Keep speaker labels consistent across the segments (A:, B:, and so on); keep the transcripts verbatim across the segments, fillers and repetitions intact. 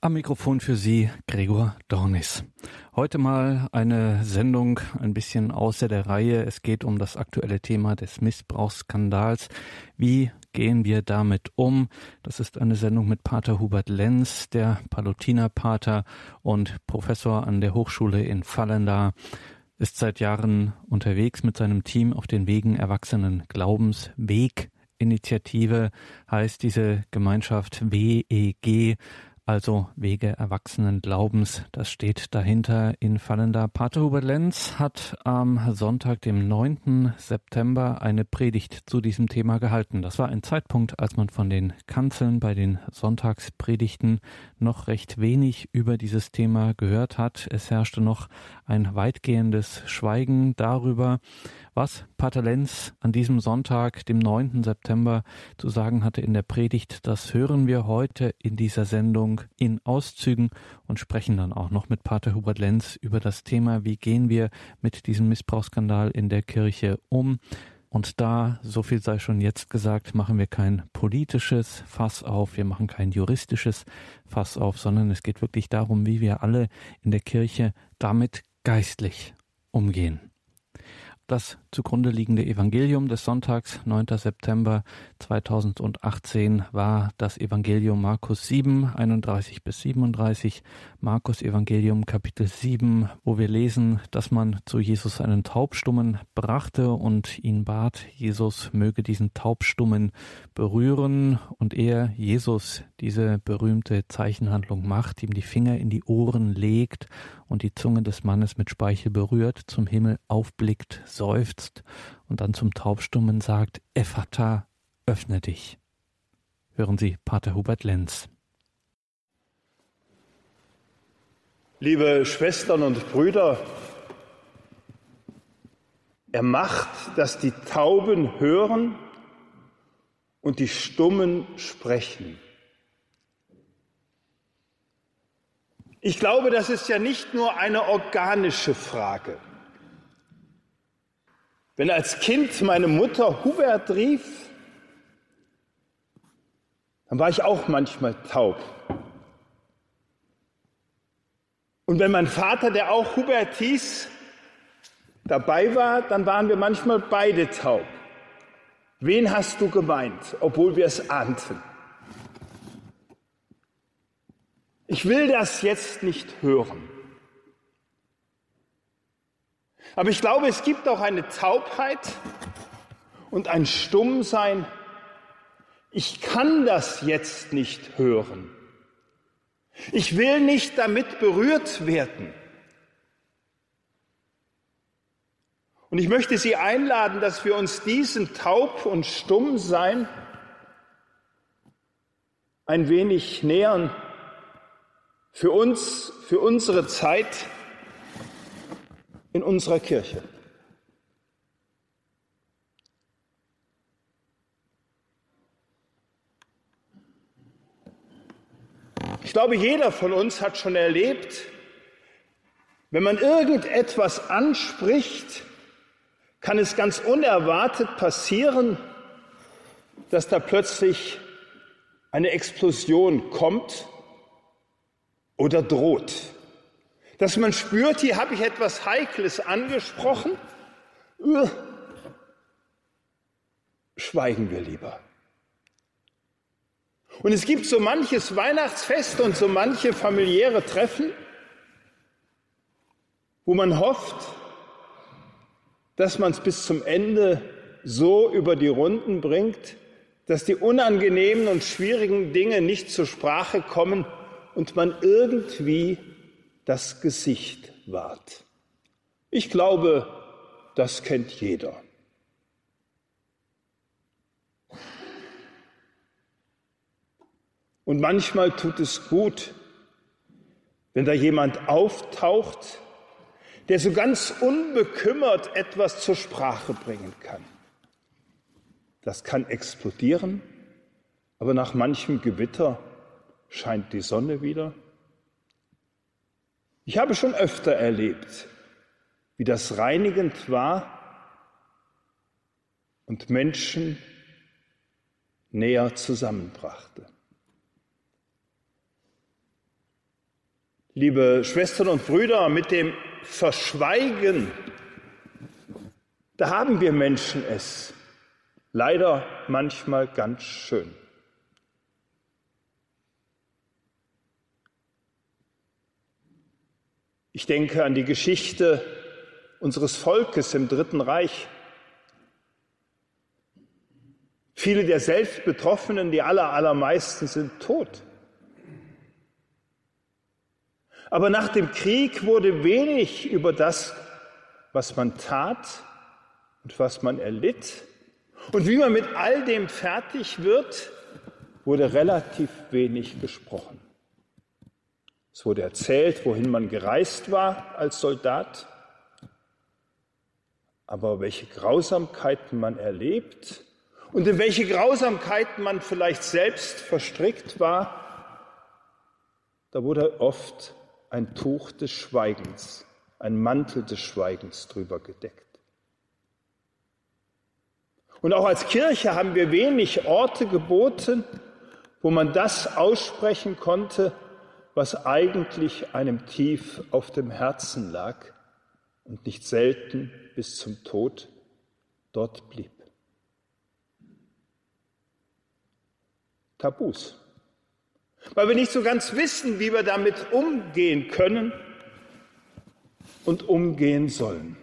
A: Am Mikrofon für Sie Gregor Dornis. Heute mal eine Sendung ein bisschen außer der Reihe. Es geht um das aktuelle Thema des Missbrauchsskandals. Wie gehen wir damit um? Das ist eine Sendung mit Pater Hubert Lenz, der Palutinerpater und Professor an der Hochschule in Vallendar. Ist seit Jahren unterwegs mit seinem Team auf den Wegen erwachsenen Glaubens. Weg-Initiative heißt diese Gemeinschaft W E G, also Wege erwachsenen Glaubens. Das steht dahinter in Vallendar. Pater Hubert Lenz hat am Sonntag, dem neunten September, eine Predigt zu diesem Thema gehalten. Das war ein Zeitpunkt, als man von den Kanzeln bei den Sonntagspredigten noch recht wenig über dieses Thema gehört hat. Es herrschte noch ein weitgehendes Schweigen darüber, was Pater Lenz an diesem Sonntag, dem neunten September, zu sagen hatte in der Predigt. Das hören wir heute in dieser Sendung in Auszügen und sprechen dann auch noch mit Pater Hubert Lenz über das Thema, wie gehen wir mit diesem Missbrauchsskandal in der Kirche um. Und da, so viel sei schon jetzt gesagt, machen wir kein politisches Fass auf, wir machen kein juristisches Fass auf, sondern es geht wirklich darum, wie wir alle in der Kirche damit geistlich umgehen. Das zugrunde liegende Evangelium des Sonntags, neunten September zweitausendachtzehn, war das Evangelium Markus sieben, einunddreißig bis siebenunddreißig. Markus Evangelium Kapitel sieben, wo wir lesen, dass man zu Jesus einen Taubstummen brachte und ihn bat, Jesus möge diesen Taubstummen berühren. Und er, Jesus, diese berühmte Zeichenhandlung macht, ihm die Finger in die Ohren legt und die Zunge des Mannes mit Speichel berührt, zum Himmel aufblickt, seufzt und dann zum Taubstummen sagt, Ephata, öffne dich. Hören Sie Pater Hubert Lenz.
B: Liebe Schwestern und Brüder, er macht, dass die Tauben hören und die Stummen sprechen. Ich glaube, das ist ja nicht nur eine organische Frage. Wenn als Kind meine Mutter Hubert rief, dann war ich auch manchmal taub. Und wenn mein Vater, der auch Hubert hieß, dabei war, dann waren wir manchmal beide taub. Wen hast du gemeint, obwohl wir es ahnten? Ich will das jetzt nicht hören. Aber ich glaube, es gibt auch eine Taubheit und ein Stummsein. Ich kann das jetzt nicht hören. Ich will nicht damit berührt werden. Und ich möchte Sie einladen, dass wir uns diesen Taub- und Stummsein ein wenig nähern. Für uns, für unsere Zeit in unserer Kirche. Ich glaube, jeder von uns hat schon erlebt, wenn man irgendetwas anspricht, kann es ganz unerwartet passieren, dass da plötzlich eine Explosion kommt oder droht. Dass man spürt, hier habe ich etwas Heikles angesprochen, schweigen wir lieber. Und es gibt so manches Weihnachtsfest und so manche familiäre Treffen, wo man hofft, dass man es bis zum Ende so über die Runden bringt, dass die unangenehmen und schwierigen Dinge nicht zur Sprache kommen und man irgendwie das Gesicht wahrt. Ich glaube, das kennt jeder. Und manchmal tut es gut, wenn da jemand auftaucht, der so ganz unbekümmert etwas zur Sprache bringen kann. Das kann explodieren, aber nach manchem Gewitter scheint die Sonne wieder. Ich habe schon öfter erlebt, wie das reinigend war und Menschen näher zusammenbrachte. Liebe Schwestern und Brüder, mit dem Verschweigen, da haben wir Menschen es leider manchmal ganz schön. Ich denke an die Geschichte unseres Volkes im Dritten Reich. Viele der selbst Betroffenen, die aller, allermeisten, sind tot. Aber nach dem Krieg wurde wenig über das, was man tat und was man erlitt und wie man mit all dem fertig wird, wurde relativ wenig gesprochen. Es wurde erzählt, wohin man gereist war als Soldat, aber welche Grausamkeiten man erlebt und in welche Grausamkeiten man vielleicht selbst verstrickt war, da wurde oft ein Tuch des Schweigens, ein Mantel des Schweigens drüber gedeckt. Und auch als Kirche haben wir wenig Orte geboten, wo man das aussprechen konnte, was eigentlich einem tief auf dem Herzen lag und nicht selten bis zum Tod dort blieb. Tabus. Weil wir nicht so ganz wissen, wie wir damit umgehen können und umgehen sollen.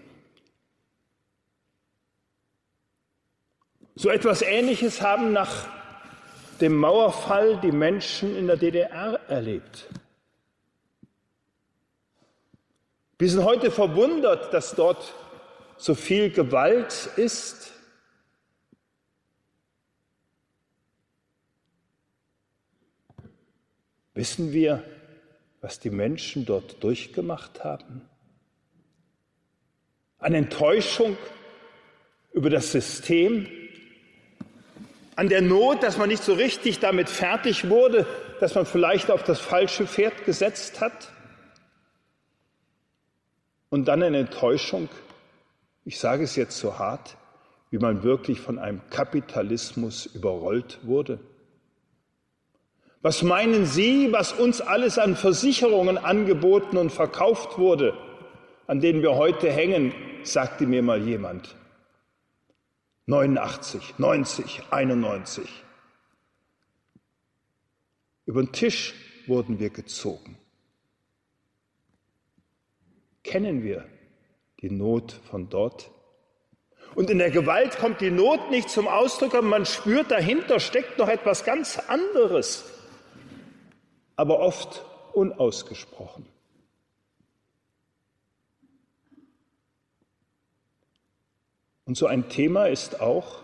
B: So etwas Ähnliches haben nach dem Mauerfall die Menschen in der D D R erlebt. Wir sind heute verwundert, dass dort so viel Gewalt ist. Wissen wir, was die Menschen dort durchgemacht haben? An Enttäuschung über das System, an der Not, dass man nicht so richtig damit fertig wurde, dass man vielleicht auf das falsche Pferd gesetzt hat. Und dann eine Enttäuschung, ich sage es jetzt so hart, wie man wirklich von einem Kapitalismus überrollt wurde. Was meinen Sie, was uns alles an Versicherungen angeboten und verkauft wurde, an denen wir heute hängen, sagte mir mal jemand. neunundachtzig, neunzig, einundneunzig. Über den Tisch wurden wir gezogen. Kennen wir die Not von dort? Und in der Gewalt kommt die Not nicht zum Ausdruck, aber man spürt, dahinter steckt noch etwas ganz anderes, aber oft unausgesprochen. Und so ein Thema ist auch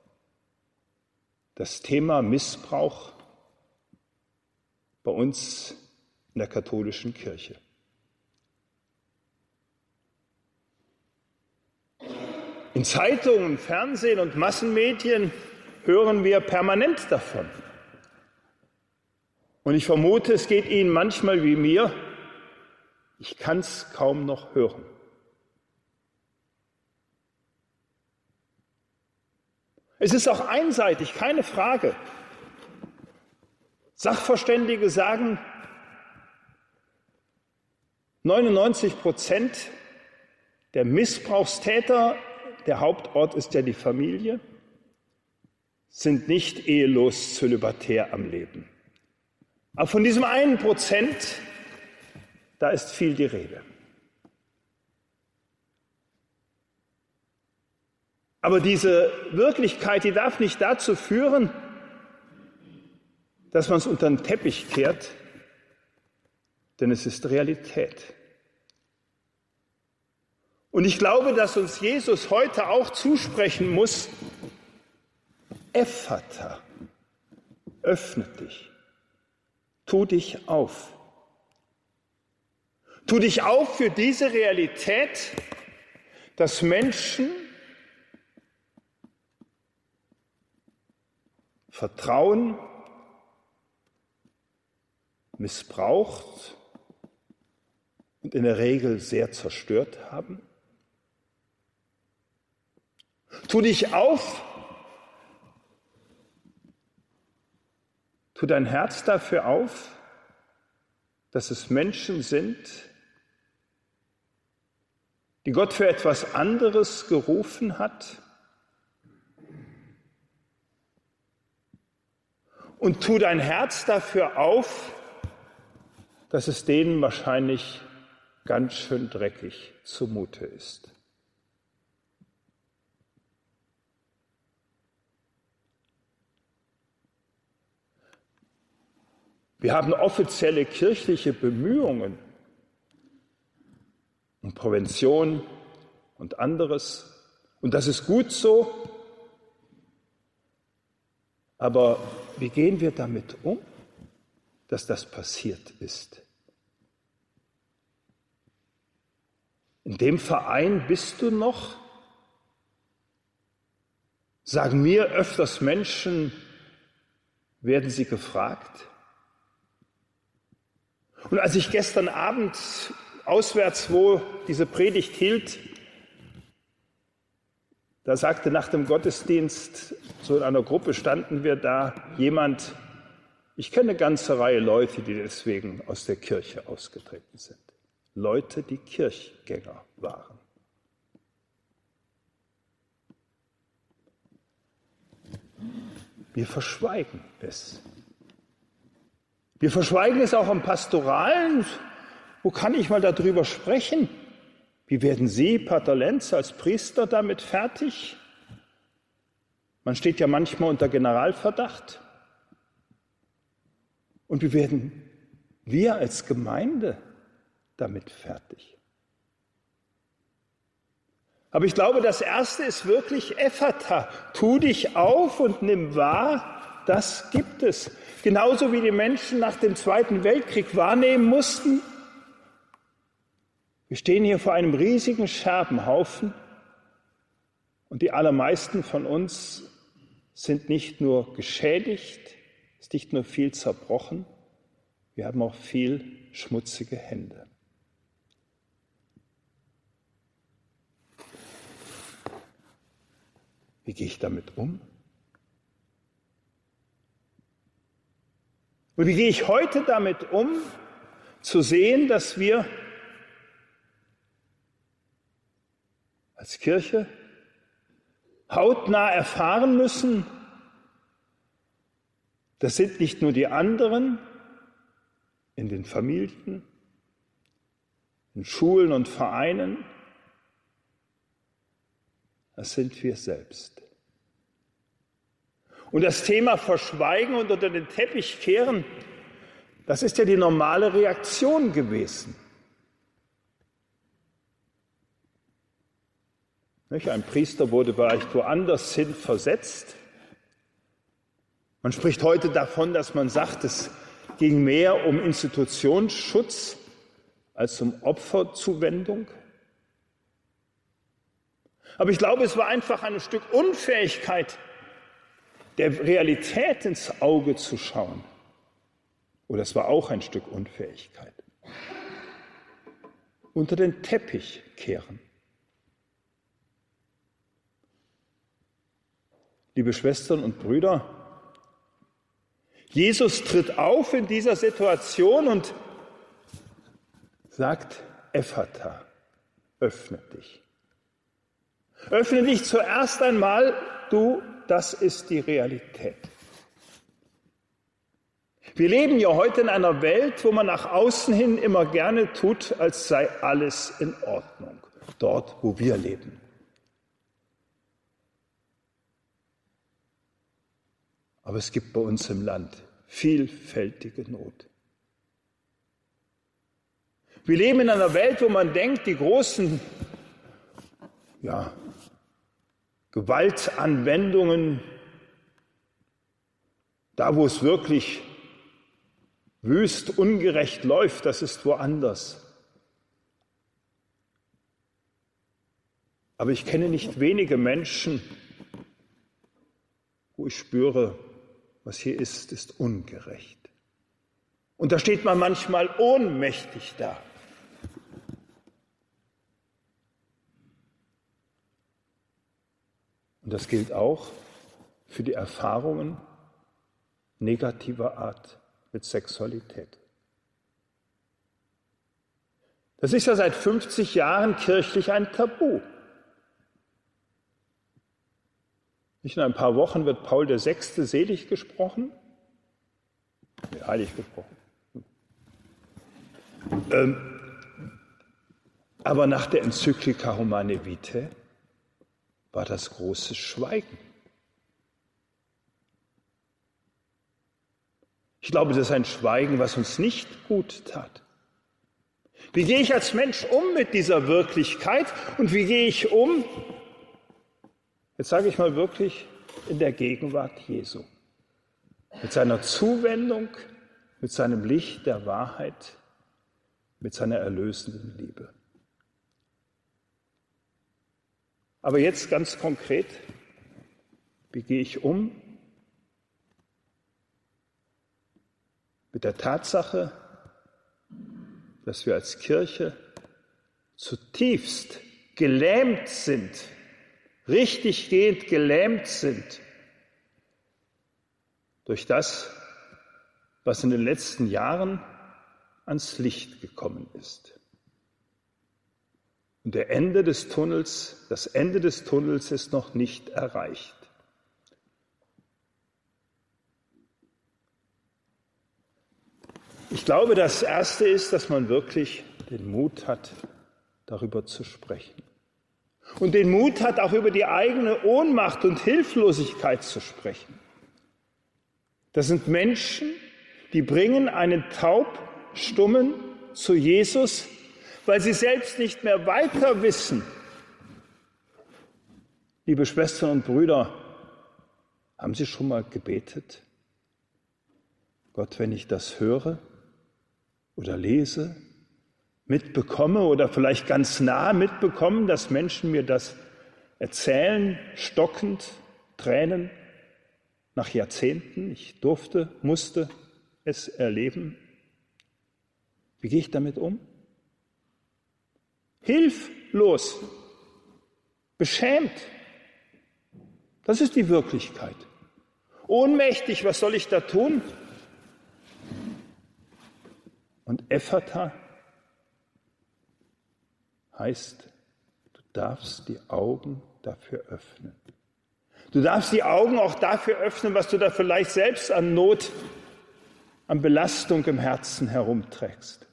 B: das Thema Missbrauch bei uns in der katholischen Kirche. In Zeitungen, Fernsehen und Massenmedien hören wir permanent davon. Und ich vermute, es geht Ihnen manchmal wie mir, ich kann es kaum noch hören. Es ist auch einseitig, keine Frage. Sachverständige sagen, neunundneunzig Prozent der Missbrauchstäter, der Hauptort ist ja die Familie, sind nicht ehelos zölibatär am Leben. Aber von diesem einen Prozent, da ist viel die Rede. Aber diese Wirklichkeit, die darf nicht dazu führen, dass man es unter den Teppich kehrt, denn es ist Realität. Und ich glaube, dass uns Jesus heute auch zusprechen muss, Ephata, öffne dich, tu dich auf. Tu dich auf für diese Realität, dass Menschen Vertrauen missbraucht und in der Regel sehr zerstört haben. Tu dich auf, tu dein Herz dafür auf, dass es Menschen sind, die Gott für etwas anderes gerufen hat? Und tu dein Herz dafür auf, dass es denen wahrscheinlich ganz schön dreckig zumute ist. Wir haben offizielle kirchliche Bemühungen um Prävention und anderes. Und das ist gut so. Aber wie gehen wir damit um, dass das passiert ist? In dem Verein bist du noch? Sagen mir öfters Menschen, werden sie gefragt? Und als ich gestern Abend auswärts wo diese Predigt hielt, da sagte nach dem Gottesdienst, so in einer Gruppe standen wir da, jemand, ich kenne eine ganze Reihe Leute, die deswegen aus der Kirche ausgetreten sind. Leute, die Kirchgänger waren. Wir verschweigen es. Wir verschweigen es auch am Pastoralen. Wo kann ich mal darüber sprechen? Wie werden Sie, Pater Lenz, als Priester damit fertig? Man steht ja manchmal unter Generalverdacht. Und wie werden wir als Gemeinde damit fertig? Aber ich glaube, das Erste ist wirklich Ephata. Tu dich auf und nimm wahr, das gibt es. Genauso wie die Menschen nach dem Zweiten Weltkrieg wahrnehmen mussten, wir stehen hier vor einem riesigen Scherbenhaufen und die allermeisten von uns sind nicht nur geschädigt, ist nicht nur viel zerbrochen, wir haben auch viel schmutzige Hände. Wie gehe ich damit um? Und wie gehe ich heute damit um, zu sehen, dass wir als Kirche hautnah erfahren müssen, das sind nicht nur die anderen in den Familien, in Schulen und Vereinen, das sind wir selbst. Und das Thema Verschweigen und unter den Teppich kehren, das ist ja die normale Reaktion gewesen. Ein Priester wurde vielleicht woanders hin versetzt. Man spricht heute davon, dass man sagt, es ging mehr um Institutionsschutz als um Opferzuwendung. Aber ich glaube, es war einfach ein Stück Unfähigkeit, der Realität ins Auge zu schauen. Oder es war auch ein Stück Unfähigkeit. Unter den Teppich kehren. Liebe Schwestern und Brüder, Jesus tritt auf in dieser Situation und sagt, Ephata, öffne dich. Öffne dich zuerst einmal, du, das ist die Realität. Wir leben ja heute in einer Welt, wo man nach außen hin immer gerne tut, als sei alles in Ordnung, dort, wo wir leben. Aber es gibt bei uns im Land vielfältige Not. Wir leben in einer Welt, wo man denkt, die großen ja, Gewaltanwendungen, da wo es wirklich wüst ungerecht läuft, das ist woanders. Aber ich kenne nicht wenige Menschen, wo ich spüre, was hier ist, ist ungerecht. Und da steht man manchmal ohnmächtig da. Und das gilt auch für die Erfahrungen negativer Art mit Sexualität. Das ist ja seit fünfzig Jahren kirchlich ein Tabu. Nicht in ein paar Wochen wird Paul der Sechste selig gesprochen, nee, heilig gesprochen. Ähm, aber nach der Enzyklika Humanae Vitae war das große Schweigen. Ich glaube, das ist ein Schweigen, was uns nicht gut tat. Wie gehe ich als Mensch um mit dieser Wirklichkeit und wie gehe ich um, jetzt sage ich mal wirklich, in der Gegenwart Jesu? Mit seiner Zuwendung, mit seinem Licht der Wahrheit, mit seiner erlösenden Liebe. Aber jetzt ganz konkret, wie gehe ich um mit der Tatsache, dass wir als Kirche zutiefst gelähmt sind, richtiggehend gelähmt sind durch das, was in den letzten Jahren ans Licht gekommen ist. Und der Ende des Tunnels, das Ende des Tunnels ist noch nicht erreicht. Ich glaube, das Erste ist, dass man wirklich den Mut hat, darüber zu sprechen. Und den Mut hat, auch über die eigene Ohnmacht und Hilflosigkeit zu sprechen. Das sind Menschen, die bringen einen Taubstummen zu Jesus, weil sie selbst nicht mehr weiter wissen. Liebe Schwestern und Brüder, haben Sie schon mal gebetet? Gott, wenn ich das höre oder lese, mitbekomme oder vielleicht ganz nah mitbekomme, dass Menschen mir das erzählen, stockend, Tränen, nach Jahrzehnten, ich durfte, musste es erleben. Wie gehe ich damit um? Hilflos, beschämt. Das ist die Wirklichkeit. Ohnmächtig, was soll ich da tun? Und Ephata heißt, du darfst die Augen dafür öffnen. Du darfst die Augen auch dafür öffnen, was du da vielleicht selbst an Not, an Belastung im Herzen herumträgst.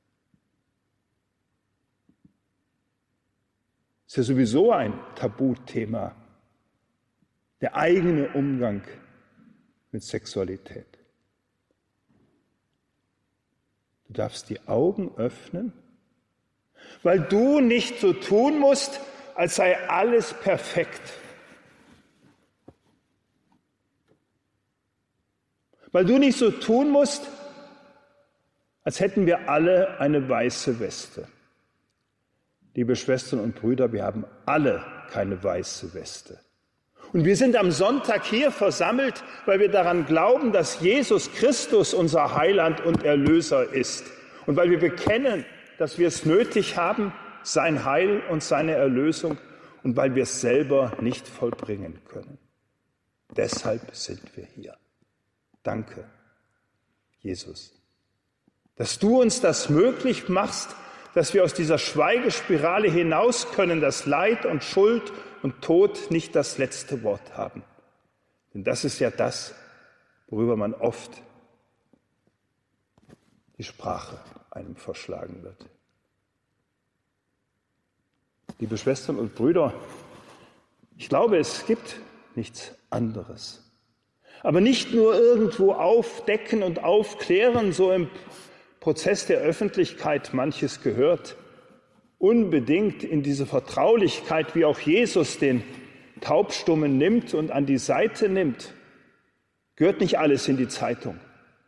B: Ist ja sowieso ein Tabuthema, der eigene Umgang mit Sexualität. Du darfst die Augen öffnen, weil du nicht so tun musst, als sei alles perfekt. Weil du nicht so tun musst, als hätten wir alle eine weiße Weste. Liebe Schwestern und Brüder, wir haben alle keine weiße Weste. Und wir sind am Sonntag hier versammelt, weil wir daran glauben, dass Jesus Christus unser Heiland und Erlöser ist. Und weil wir bekennen, dass wir es nötig haben, sein Heil und seine Erlösung, und weil wir es selber nicht vollbringen können. Deshalb sind wir hier. Danke, Jesus, dass du uns das möglich machst, dass wir aus dieser Schweigespirale hinaus können, dass Leid und Schuld und Tod nicht das letzte Wort haben. Denn das ist ja das, worüber man oft die Sprache einem verschlagen wird. Liebe Schwestern und Brüder, ich glaube, es gibt nichts anderes. Aber nicht nur irgendwo aufdecken und aufklären, so im Prozess der Öffentlichkeit manches gehört, unbedingt in diese Vertraulichkeit, wie auch Jesus den Taubstummen nimmt und an die Seite nimmt, gehört nicht alles in die Zeitung.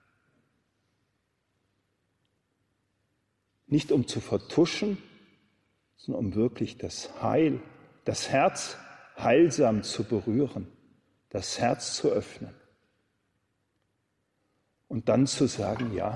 B: Nicht um zu vertuschen, sondern um wirklich das Heil, das Herz heilsam zu berühren, das Herz zu öffnen. Und dann zu sagen, ja,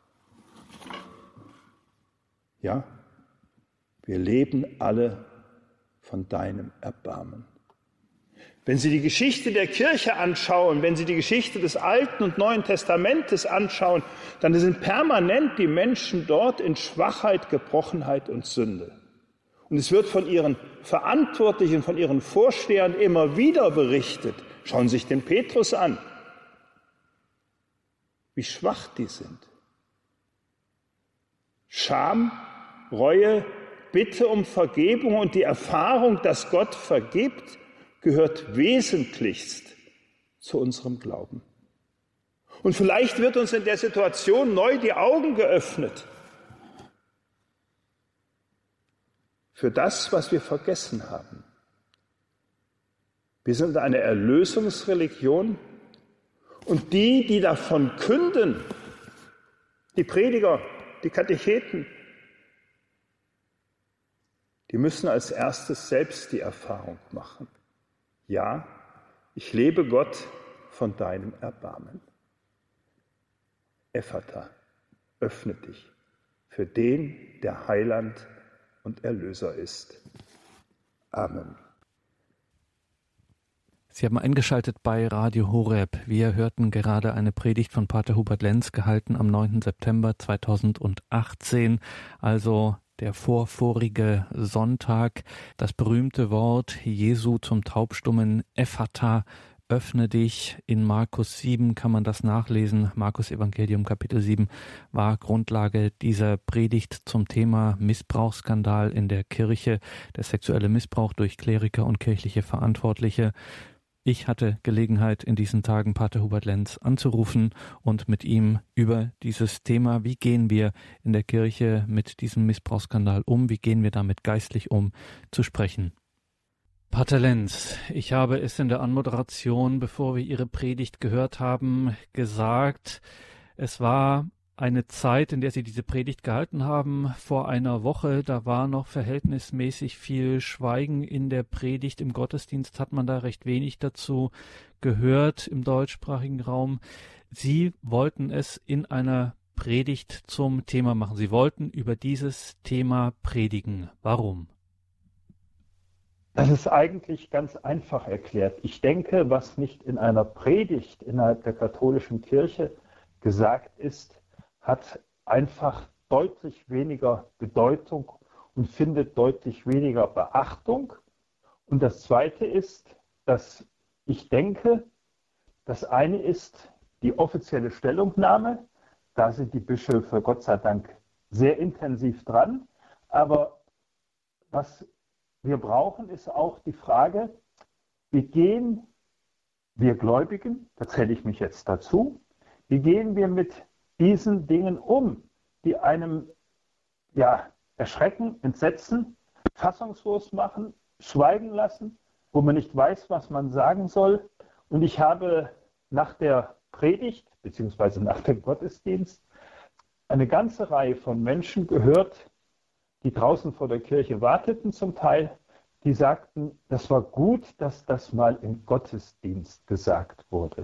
B: ja, wir leben alle von deinem Erbarmen. Wenn Sie die Geschichte der Kirche anschauen, wenn Sie die Geschichte des Alten und Neuen Testamentes anschauen, dann sind permanent die Menschen dort in Schwachheit, Gebrochenheit und Sünde. Und es wird von ihren Verantwortlichen, von ihren Vorstehern immer wieder berichtet. Schauen Sie sich den Petrus an, wie schwach die sind. Scham, Reue, Bitte um Vergebung und die Erfahrung, dass Gott vergibt, gehört wesentlichst zu unserem Glauben. Und vielleicht wird uns in der Situation neu die Augen geöffnet für das, was wir vergessen haben. Wir sind eine Erlösungsreligion und die, die davon künden, die Prediger, die Katecheten, die müssen als erstes selbst die Erfahrung machen. Ja, ich lebe Gott von deinem Erbarmen. Ephata, öffne dich für den, der Heiland und Erlöser ist. Amen.
A: Sie haben eingeschaltet bei Radio Horeb. Wir hörten gerade eine Predigt von Pater Hubert Lenz, gehalten am neunten September zweitausendachtzehn, also der vorvorige Sonntag. Das berühmte Wort Jesu zum Taubstummen, Ephata, öffne dich. In Markus sieben kann man das nachlesen. Markus Evangelium Kapitel sieben war Grundlage dieser Predigt zum Thema Missbrauchsskandal in der Kirche, der sexuelle Missbrauch durch Kleriker und kirchliche Verantwortliche. Ich hatte Gelegenheit, in diesen Tagen Pater Hubert Lenz anzurufen und mit ihm über dieses Thema, wie gehen wir in der Kirche mit diesem Missbrauchsskandal um, wie gehen wir damit geistlich um, zu sprechen. Pater Lenz, ich habe es in der Anmoderation, bevor wir Ihre Predigt gehört haben, gesagt, es war eine Zeit, in der Sie diese Predigt gehalten haben, vor einer Woche, da war noch verhältnismäßig viel Schweigen in der Predigt. Im Gottesdienst hat man da recht wenig dazu gehört im deutschsprachigen Raum. Sie wollten es in einer Predigt zum Thema machen. Sie wollten über dieses Thema predigen. Warum?
C: Das ist eigentlich ganz einfach erklärt. Ich denke, was nicht in einer Predigt innerhalb der katholischen Kirche gesagt ist, hat einfach deutlich weniger Bedeutung und findet deutlich weniger Beachtung. Und das Zweite ist, dass ich denke, das eine ist die offizielle Stellungnahme. Da sind die Bischöfe Gott sei Dank sehr intensiv dran. Aber was wir brauchen, ist auch die Frage, wie gehen wir Gläubigen, da zähle ich mich jetzt dazu, wie gehen wir mit diesen Dingen um, die einem ja, erschrecken, entsetzen, fassungslos machen, schweigen lassen, wo man nicht weiß, was man sagen soll. Und ich habe nach der Predigt beziehungsweise nach dem Gottesdienst eine ganze Reihe von Menschen gehört, die draußen vor der Kirche warteten zum Teil, die sagten, das war gut, dass das mal im Gottesdienst gesagt wurde.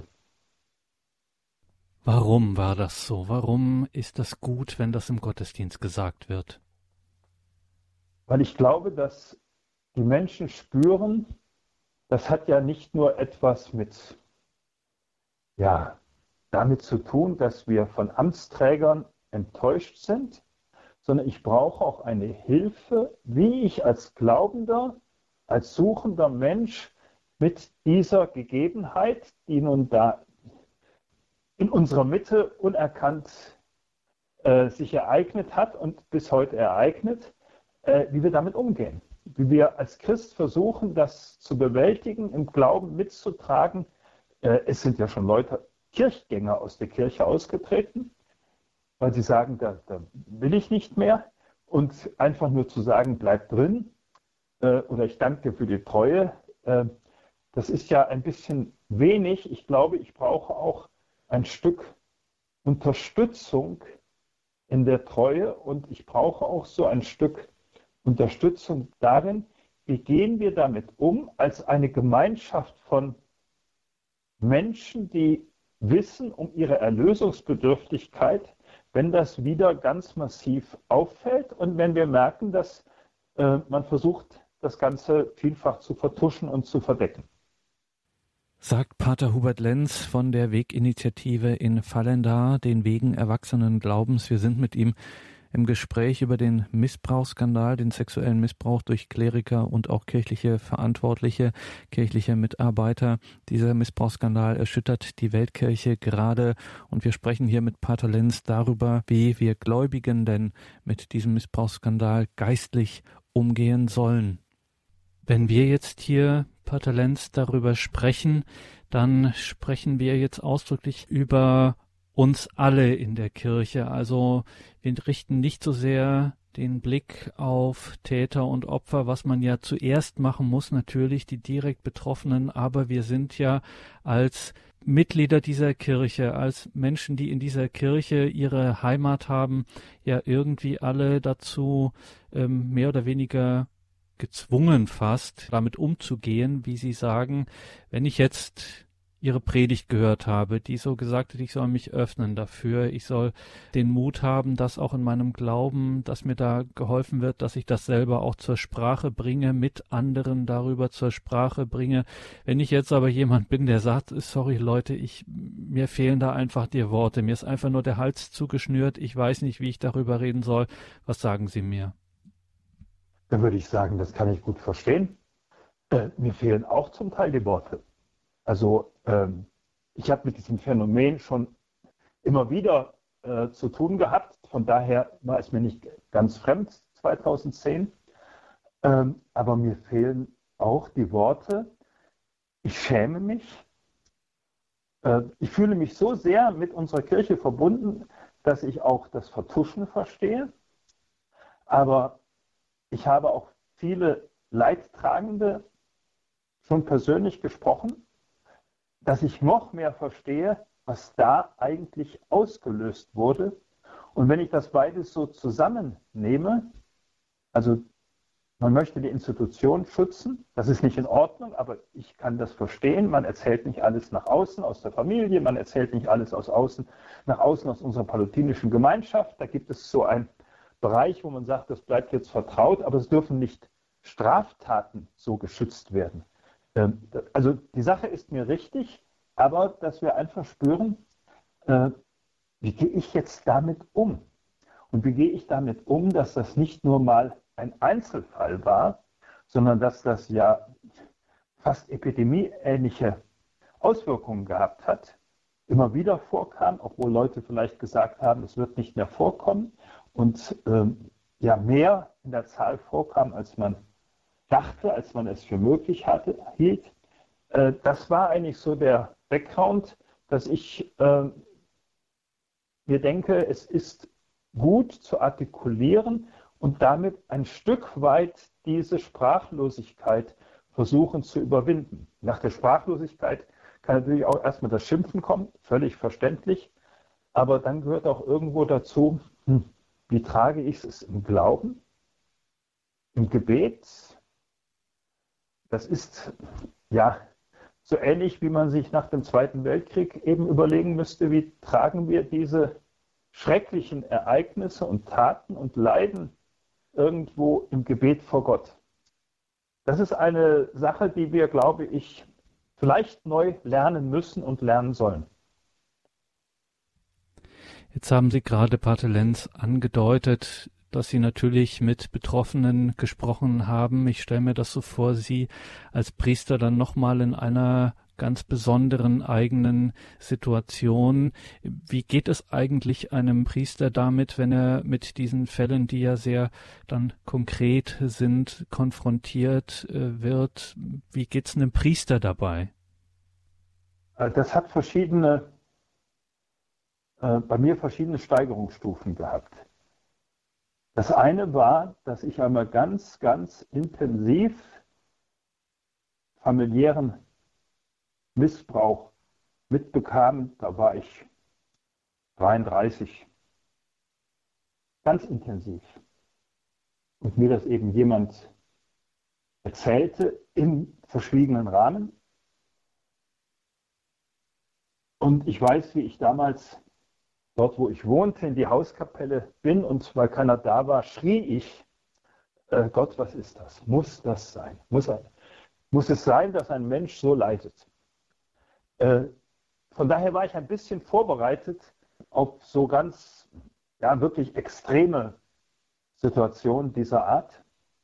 A: Warum war das so? Warum ist das gut, wenn das im Gottesdienst gesagt wird?
C: Weil ich glaube, dass die Menschen spüren, das hat ja nicht nur etwas mit, ja, damit zu tun, dass wir von Amtsträgern enttäuscht sind, sondern ich brauche auch eine Hilfe, wie ich als Glaubender, als suchender Mensch mit dieser Gegebenheit, die nun da in unserer Mitte unerkannt äh, sich ereignet hat und bis heute ereignet, äh, wie wir damit umgehen. Wie wir als Christ versuchen, das zu bewältigen, im Glauben mitzutragen. Äh, es sind ja schon Leute, Kirchgänger aus der Kirche ausgetreten, weil sie sagen, da, da will ich nicht mehr. Und einfach nur zu sagen, bleib drin äh, oder ich danke dir für die Treue, äh, das ist ja ein bisschen wenig. Ich glaube, ich brauche auch ein Stück Unterstützung in der Treue und ich brauche auch so ein Stück Unterstützung darin, wie gehen wir damit um als eine Gemeinschaft von Menschen, die wissen um ihre Erlösungsbedürftigkeit, wenn das wieder ganz massiv auffällt und wenn wir merken, dass äh, man versucht, das Ganze vielfach zu vertuschen und zu verdecken.
A: Sagt Pater Hubert Lenz von der Weginitiative in Vallendar, den Wegen erwachsenen Glaubens. Wir sind mit ihm im Gespräch über den Missbrauchsskandal, den sexuellen Missbrauch durch Kleriker und auch kirchliche Verantwortliche, kirchliche Mitarbeiter. Dieser Missbrauchsskandal erschüttert die Weltkirche gerade und wir sprechen hier mit Pater Lenz darüber, wie wir Gläubigen denn mit diesem Missbrauchsskandal geistlich umgehen sollen. Wenn wir jetzt hier, Pater Lenz, darüber sprechen, dann sprechen wir jetzt ausdrücklich über uns alle in der Kirche. Also wir richten nicht so sehr den Blick auf Täter und Opfer, was man ja zuerst machen muss, natürlich die direkt Betroffenen, aber wir sind ja als Mitglieder dieser Kirche, als Menschen, die in dieser Kirche ihre Heimat haben, ja irgendwie alle dazu ähm, mehr oder weniger gezwungen fast, damit umzugehen, wie Sie sagen, wenn ich jetzt Ihre Predigt gehört habe, die so gesagt hat, ich soll mich öffnen dafür, ich soll den Mut haben, dass auch in meinem Glauben, dass mir da geholfen wird, dass ich das selber auch zur Sprache bringe, mit anderen darüber zur Sprache bringe. Wenn ich jetzt aber jemand bin, der sagt, sorry Leute, ich, mir fehlen da einfach die Worte, mir ist einfach nur der Hals zugeschnürt, ich weiß nicht, wie ich darüber reden soll, was sagen Sie mir?
C: Dann würde ich sagen, das kann ich gut verstehen. Äh, mir fehlen auch zum Teil die Worte. Also ähm, ich habe mit diesem Phänomen schon immer wieder äh, zu tun gehabt. Von daher war es mir nicht ganz fremd zweitausendzehn. Ähm, aber mir fehlen auch die Worte. Ich schäme mich. Äh, ich fühle mich so sehr mit unserer Kirche verbunden, dass ich auch das Vertuschen verstehe. Aber ich habe auch viele Leidtragende schon persönlich gesprochen, dass ich noch mehr verstehe, was da eigentlich ausgelöst wurde. Und wenn ich das beides so zusammennehme, also man möchte die Institution schützen, das ist nicht in Ordnung, aber ich kann das verstehen. Man erzählt nicht alles nach außen aus der Familie, man erzählt nicht alles aus außen, nach außen aus unserer palästinensischen Gemeinschaft. Da gibt es so einen Bereich, wo man sagt, das bleibt jetzt vertraut, aber es dürfen nicht Straftaten so geschützt werden. Also die Sache ist mir richtig, aber dass wir einfach spüren, äh, wie gehe ich jetzt damit um? Und wie gehe ich damit um, dass das nicht nur mal ein Einzelfall war, sondern dass das ja fast epidemieähnliche Auswirkungen gehabt hat, immer wieder vorkam, obwohl Leute vielleicht gesagt haben, es wird nicht mehr vorkommen und ähm, ja mehr in der Zahl vorkam, als man dachte, als man es für möglich hatte, hielt. Äh, das war eigentlich so der Background, dass ich äh, mir denke, es ist gut zu artikulieren und damit ein Stück weit diese Sprachlosigkeit versuchen zu überwinden. Nach der Sprachlosigkeit kann natürlich auch erstmal das Schimpfen kommen, völlig verständlich, aber dann gehört auch irgendwo dazu, hm, wie trage ich es im Glauben, im Gebet. Das ist ja so ähnlich, wie man sich nach dem Zweiten Weltkrieg eben überlegen müsste, wie tragen wir diese schrecklichen Ereignisse und Taten und Leiden irgendwo im Gebet vor Gott. Das ist eine Sache, die wir, glaube ich, vielleicht neu lernen müssen und lernen sollen.
A: Jetzt haben Sie gerade, Pater Lenz, angedeutet, dass Sie natürlich mit Betroffenen gesprochen haben. Ich stelle mir das so vor, Sie als Priester dann nochmal in einer ganz besonderen eigenen Situation. Wie geht es eigentlich einem Priester damit, wenn er mit diesen Fällen, die ja sehr dann konkret sind, konfrontiert äh, wird? Wie geht es einem Priester dabei?
C: Das hat verschiedene, äh, bei mir verschiedene Steigerungsstufen gehabt. Das eine war, dass ich einmal ganz, ganz intensiv familiären Missbrauch mitbekam. Da war ich dreiunddreißig. Ganz intensiv. Und mir das eben jemand erzählte im verschwiegenen Rahmen. Und ich weiß, wie ich damals dort, wo ich wohnte, in die Hauskapelle bin und weil keiner da war, schrie ich, äh, Gott, was ist das? Muss das sein? Muss, muss es sein, dass ein Mensch so leidet? Äh, von daher war ich ein bisschen vorbereitet auf so ganz, ja, wirklich extreme Situationen dieser Art.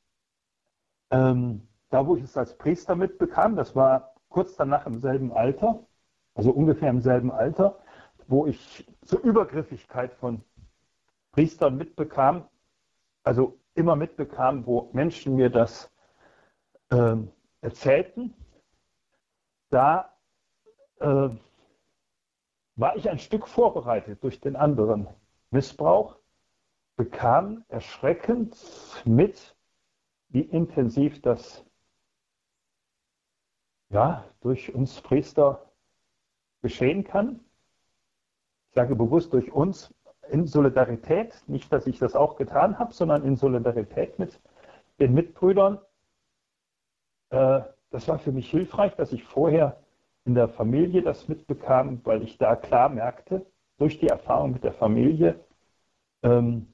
C: Ähm, da, wo ich es als Priester mitbekam, das war kurz danach im selben Alter, also ungefähr im selben Alter, wo ich zur Übergriffigkeit von Priestern mitbekam, also immer mitbekam, wo Menschen mir das äh, erzählten, da äh, war ich ein Stück vorbereitet durch den anderen Missbrauch, bekam erschreckend mit, wie intensiv das ja, durch uns Priester geschehen kann. Ich sage bewusst durch uns in Solidarität, nicht, dass ich das auch getan habe, sondern in Solidarität mit den Mitbrüdern. Äh, das war für mich hilfreich, dass ich vorher in der Familie das mitbekam, weil ich da klar merkte, durch die Erfahrung mit der Familie, ähm,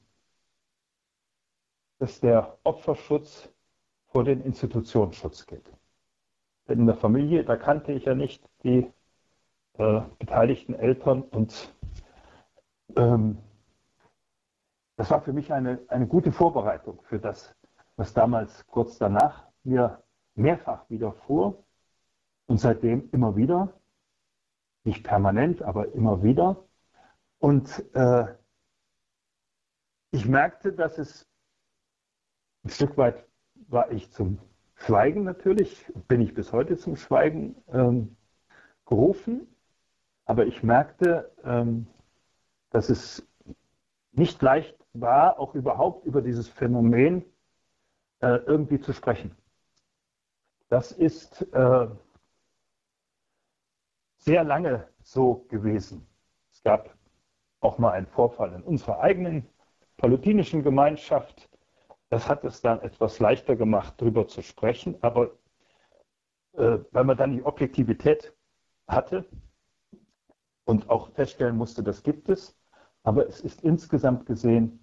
C: dass der Opferschutz vor den Institutionsschutz geht. Denn in der Familie, da kannte ich ja nicht die äh, beteiligten Eltern und ähm, das war für mich eine, eine gute Vorbereitung für das, was damals kurz danach mir mehrfach widerfuhr und seitdem immer wieder, nicht permanent, aber immer wieder. Und äh, ich merkte, dass es ein Stück weit war ich zum Schweigen natürlich, bin ich bis heute zum Schweigen ähm, gerufen, aber ich merkte, ähm, dass es nicht leicht war, auch überhaupt über dieses Phänomen äh, irgendwie zu sprechen. Das ist äh, sehr lange so gewesen. Es gab auch mal einen Vorfall in unserer eigenen palutinischen Gemeinschaft. Das hat es dann etwas leichter gemacht, darüber zu sprechen, aber äh, weil man dann die Objektivität hatte und auch feststellen musste, das gibt es, aber es ist insgesamt gesehen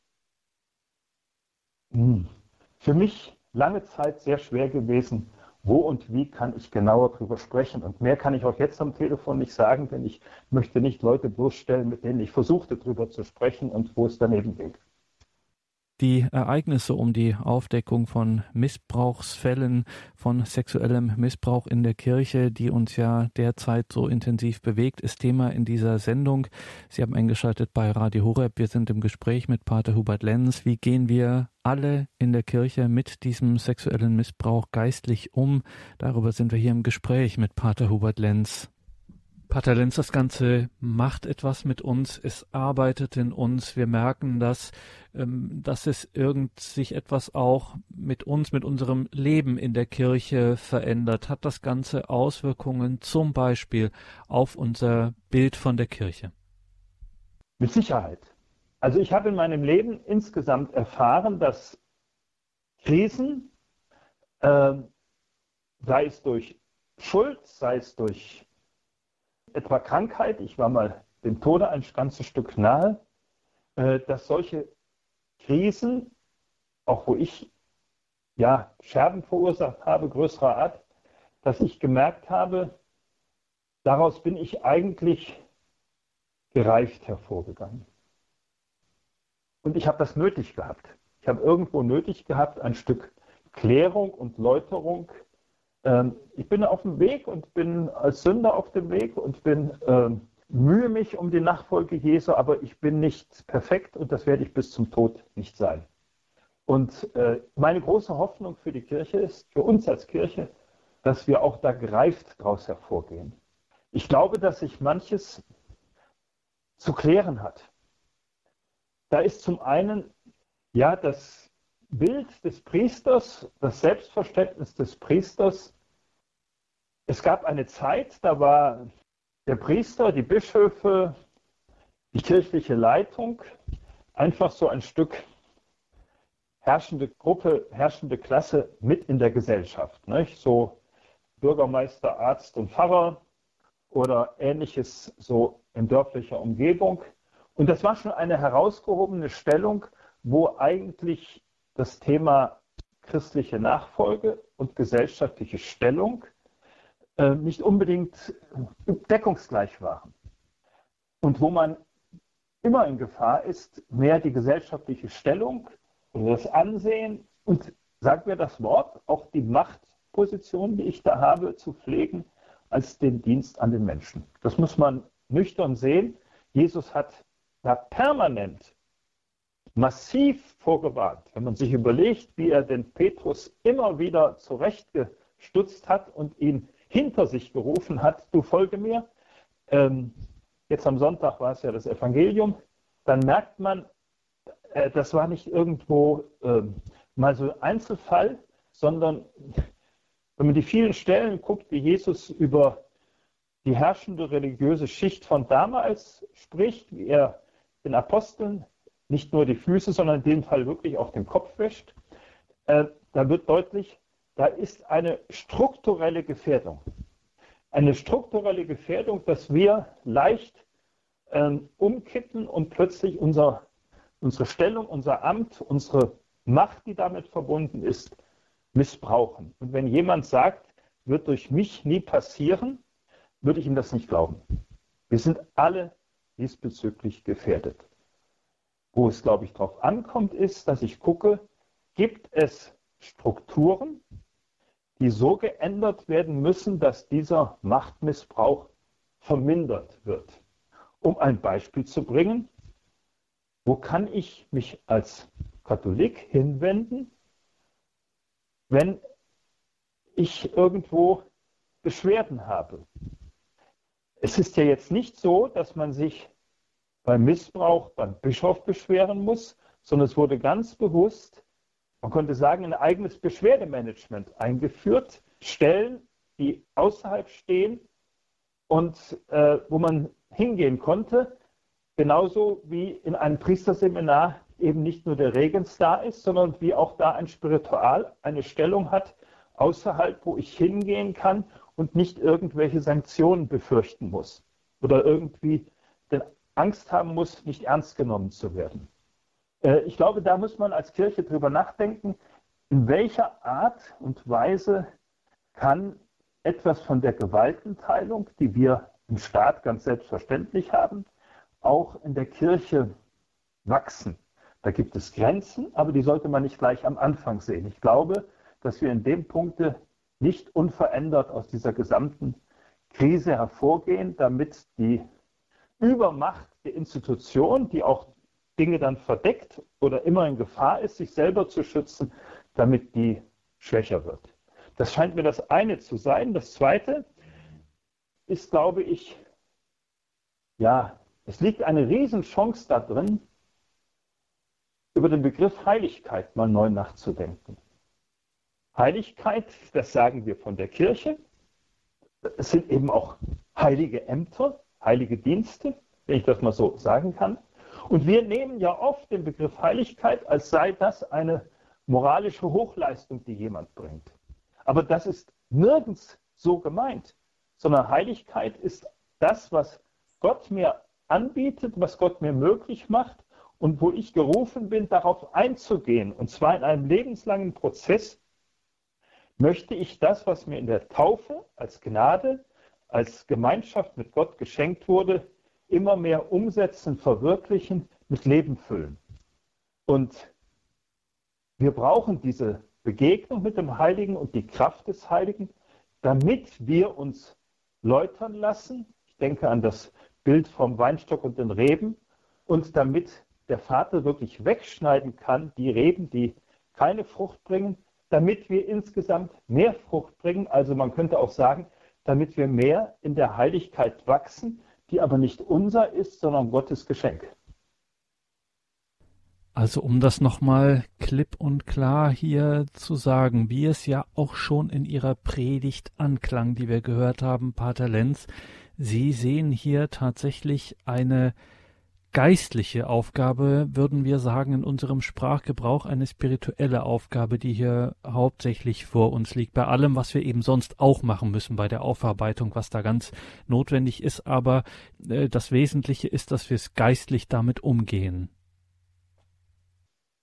C: mh, für mich lange Zeit sehr schwer gewesen, wo und wie kann ich genauer darüber sprechen. Und mehr kann ich auch jetzt am Telefon nicht sagen, denn ich möchte nicht Leute bloßstellen, mit denen ich versuchte, darüber zu sprechen und wo es daneben ging.
A: Die Ereignisse um die Aufdeckung von Missbrauchsfällen, von sexuellem Missbrauch in der Kirche, die uns ja derzeit so intensiv bewegt, ist Thema in dieser Sendung. Sie haben eingeschaltet bei Radio Horeb. Wir sind im Gespräch mit Pater Hubert Lenz. Wie gehen wir alle in der Kirche mit diesem sexuellen Missbrauch geistlich um? Darüber sind wir hier im Gespräch mit Pater Hubert Lenz. Pater Lenz, das Ganze macht etwas mit uns, es arbeitet in uns, wir merken, dass, ähm, dass es irgend sich etwas auch mit uns, mit unserem Leben in der Kirche verändert. Hat das Ganze Auswirkungen zum Beispiel auf unser Bild von der Kirche?
C: Mit Sicherheit. Also ich habe in meinem Leben insgesamt erfahren, dass Krisen, äh, sei es durch Schuld, sei es durch etwa Krankheit, ich war mal dem Tode ein ganzes Stück nahe, äh, dass solche Krisen, auch wo ich ja Scherben verursacht habe, größerer Art, dass ich gemerkt habe, daraus bin ich eigentlich gereift hervorgegangen. Und ich habe das nötig gehabt. Ich habe irgendwo nötig gehabt, ein Stück Klärung und Läuterung. Ich bin auf dem Weg und bin als Sünder auf dem Weg und bin äh, mühe mich um die Nachfolge Jesu, aber ich bin nicht perfekt und das werde ich bis zum Tod nicht sein. Und äh, meine große Hoffnung für die Kirche ist, für uns als Kirche, dass wir auch da gereift daraus hervorgehen. Ich glaube, dass sich manches zu klären hat. Da ist zum einen ja das Bild des Priesters, das Selbstverständnis des Priesters. Es gab eine Zeit, da war der Priester, die Bischöfe, die kirchliche Leitung einfach so ein Stück herrschende Gruppe, herrschende Klasse mit in der Gesellschaft. Nicht? So Bürgermeister, Arzt und Pfarrer oder ähnliches so in dörflicher Umgebung. Und das war schon eine herausgehobene Stellung, wo eigentlich das Thema christliche Nachfolge und gesellschaftliche Stellung äh, nicht unbedingt deckungsgleich waren. Und wo man immer in Gefahr ist, mehr die gesellschaftliche Stellung oder das Ansehen und, sagen wir das Wort, auch die Machtposition, die ich da habe, zu pflegen, als den Dienst an den Menschen. Das muss man nüchtern sehen. Jesus hat da permanent massiv vorgewarnt. Wenn man sich überlegt, wie er den Petrus immer wieder zurechtgestutzt hat und ihn hinter sich gerufen hat, du folge mir. Ähm, jetzt am Sonntag war es ja das Evangelium. Dann merkt man, äh, das war nicht irgendwo äh, mal so ein Einzelfall, sondern wenn man die vielen Stellen guckt, wie Jesus über die herrschende religiöse Schicht von damals spricht, wie er den Aposteln nicht nur die Füße, sondern in dem Fall wirklich auch den Kopf wäscht, äh, da wird deutlich, da ist eine strukturelle Gefährdung. Eine strukturelle Gefährdung, dass wir leicht äh, umkippen und plötzlich unser, unsere Stellung, unser Amt, unsere Macht, die damit verbunden ist, missbrauchen. Und wenn jemand sagt, wird durch mich nie passieren, würde ich ihm das nicht glauben. Wir sind alle diesbezüglich gefährdet. Wo es, glaube ich, darauf ankommt, ist, dass ich gucke, gibt es Strukturen, die so geändert werden müssen, dass dieser Machtmissbrauch vermindert wird. Um ein Beispiel zu bringen, wo kann ich mich als Katholik hinwenden, wenn ich irgendwo Beschwerden habe? Es ist ja jetzt nicht so, dass man sich beim Missbrauch beim Bischof beschweren muss, sondern es wurde ganz bewusst, man könnte sagen, ein eigenes Beschwerdemanagement eingeführt, Stellen, die außerhalb stehen und äh, wo man hingehen konnte, genauso wie in einem Priesterseminar eben nicht nur der Regens da ist, sondern wie auch da ein Spiritual eine Stellung hat, außerhalb, wo ich hingehen kann und nicht irgendwelche Sanktionen befürchten muss oder irgendwie den Angst haben muss, nicht ernst genommen zu werden. Äh, ich glaube, da muss man als Kirche drüber nachdenken, in welcher Art und Weise kann etwas von der Gewaltenteilung, die wir im Staat ganz selbstverständlich haben, auch in der Kirche wachsen. Da gibt es Grenzen, aber die sollte man nicht gleich am Anfang sehen. Ich glaube, dass wir in dem Punkte nicht unverändert aus dieser gesamten Krise hervorgehen, damit die Übermacht der Institution, die auch Dinge dann verdeckt oder immer in Gefahr ist, sich selber zu schützen, damit die schwächer wird. Das scheint mir das eine zu sein. Das zweite ist, glaube ich, ja, es liegt eine Riesenchance da drin, über den Begriff Heiligkeit mal neu nachzudenken. Heiligkeit, das sagen wir von der Kirche, es sind eben auch heilige Ämter, heilige Dienste, wenn ich das mal so sagen kann. Und wir nehmen ja oft den Begriff Heiligkeit, als sei das eine moralische Hochleistung, die jemand bringt. Aber das ist nirgends so gemeint, sondern Heiligkeit ist das, was Gott mir anbietet, was Gott mir möglich macht und wo ich gerufen bin, darauf einzugehen. Und zwar in einem lebenslangen Prozess möchte ich das, was mir in der Taufe als Gnade, als Gemeinschaft mit Gott geschenkt wurde, immer mehr umsetzen, verwirklichen, mit Leben füllen. Und wir brauchen diese Begegnung mit dem Heiligen und die Kraft des Heiligen, damit wir uns läutern lassen. Ich denke an das Bild vom Weinstock und den Reben. Und damit der Vater wirklich wegschneiden kann, die Reben, die keine Frucht bringen, damit wir insgesamt mehr Frucht bringen. Also man könnte auch sagen, damit wir mehr in der Heiligkeit wachsen, die aber nicht unser ist, sondern Gottes Geschenk.
A: Also um das nochmal klipp und klar hier zu sagen, wie es ja auch schon in Ihrer Predigt anklang, die wir gehört haben, Pater Lenz, Sie sehen hier tatsächlich eine geistliche Aufgabe, würden wir sagen, in unserem Sprachgebrauch, eine spirituelle Aufgabe, die hier hauptsächlich vor uns liegt, bei allem, was wir eben sonst auch machen müssen, bei der Aufarbeitung, was da ganz notwendig ist, aber äh, das Wesentliche ist, dass wir es geistlich damit umgehen.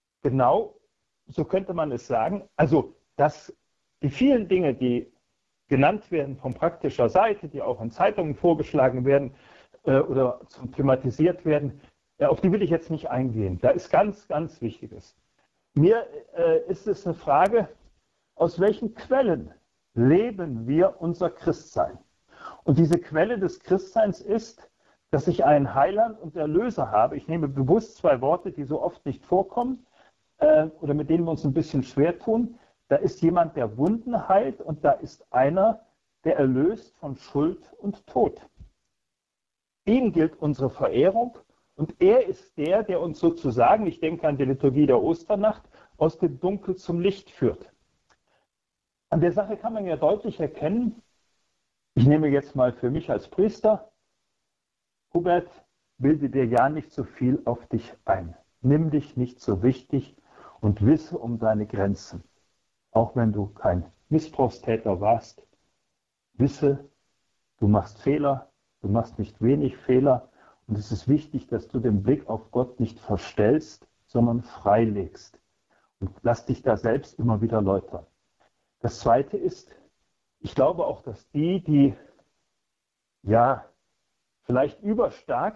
C: Genau, so könnte man es sagen. Also, dass die vielen Dinge, die genannt werden von praktischer Seite, die auch in Zeitungen vorgeschlagen werden äh, oder zum thematisiert werden, äh, auf die will ich jetzt nicht eingehen. Da ist ganz, ganz Wichtiges. Mir äh, ist es eine Frage, aus welchen Quellen leben wir unser Christsein? Und diese Quelle des Christseins ist, dass ich einen Heiland und Erlöser habe. Ich nehme bewusst zwei Worte, die so oft nicht vorkommen äh, oder mit denen wir uns ein bisschen schwer tun. Da ist jemand, der Wunden heilt, und da ist einer, der erlöst von Schuld und Tod. Ihm gilt unsere Verehrung, und er ist der, der uns sozusagen, ich denke an die Liturgie der Osternacht, aus dem Dunkel zum Licht führt. An der Sache kann man ja deutlich erkennen, ich nehme jetzt mal für mich als Priester, Hubert, bilde dir ja nicht so viel auf dich ein. Nimm dich nicht so wichtig und wisse um deine Grenzen. Auch wenn du kein Missbrauchstäter warst, wisse, du machst Fehler, du machst nicht wenig Fehler, und es ist wichtig, dass du den Blick auf Gott nicht verstellst, sondern freilegst. Und lass dich da selbst immer wieder läutern. Das Zweite ist, ich glaube auch, dass die, die ja vielleicht überstark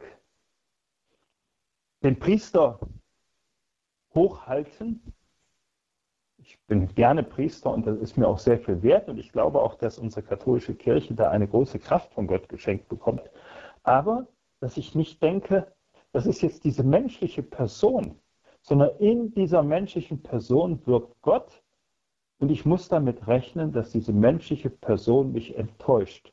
C: den Priester hochhalten, ich bin gerne Priester und das ist mir auch sehr viel wert, und ich glaube auch, dass unsere katholische Kirche da eine große Kraft von Gott geschenkt bekommt, aber dass ich nicht denke, das ist jetzt diese menschliche Person, sondern in dieser menschlichen Person wirkt Gott, und ich muss damit rechnen, dass diese menschliche Person mich enttäuscht.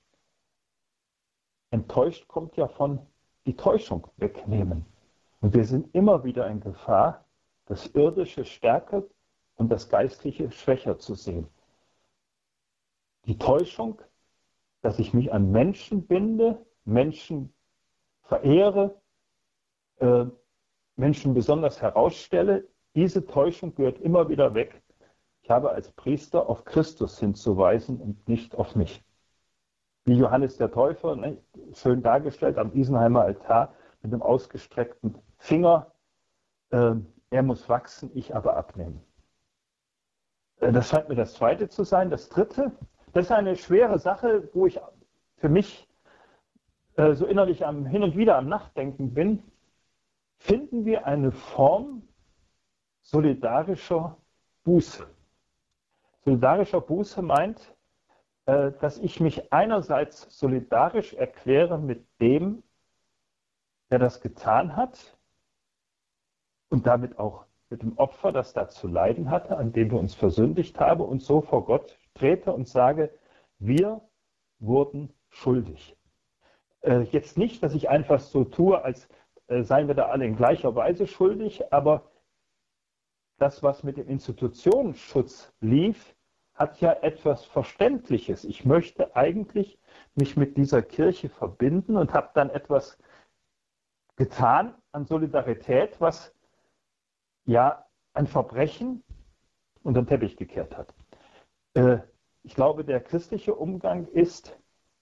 C: Enttäuscht kommt ja von die Täuschung wegnehmen. Und wir sind immer wieder in Gefahr, das Irdische stärker und das Geistliche schwächer zu sehen. Die Täuschung, dass ich mich an Menschen binde, Menschen verehre, äh, Menschen besonders herausstelle, diese Täuschung gehört immer wieder weg. Ich habe als Priester auf Christus hinzuweisen und nicht auf mich. Wie Johannes der Täufer, ne, schön dargestellt am Isenheimer Altar mit einem ausgestreckten Finger. Äh, er muss wachsen, ich aber abnehmen. Äh, das scheint mir das Zweite zu sein. Das Dritte, das ist eine schwere Sache, wo ich für mich äh, so innerlich am, hin und wieder am Nachdenken bin. Finden wir eine Form solidarischer Buße? Solidarischer Buße meint, äh, dass ich mich einerseits solidarisch erkläre mit dem, der das getan hat, und damit auch mit dem Opfer, das da zu leiden hatte, an dem wir uns versündigt haben, und so vor Gott trete und sage, wir wurden schuldig. Äh, jetzt nicht, dass ich einfach so tue, als äh, seien wir da alle in gleicher Weise schuldig, aber das, was mit dem Institutionenschutz lief, hat ja etwas Verständliches. Ich möchte eigentlich mich mit dieser Kirche verbinden und habe dann etwas getan an Solidarität, was ja ein Verbrechen unter den Teppich gekehrt hat. Äh, ich glaube, der christliche Umgang ist,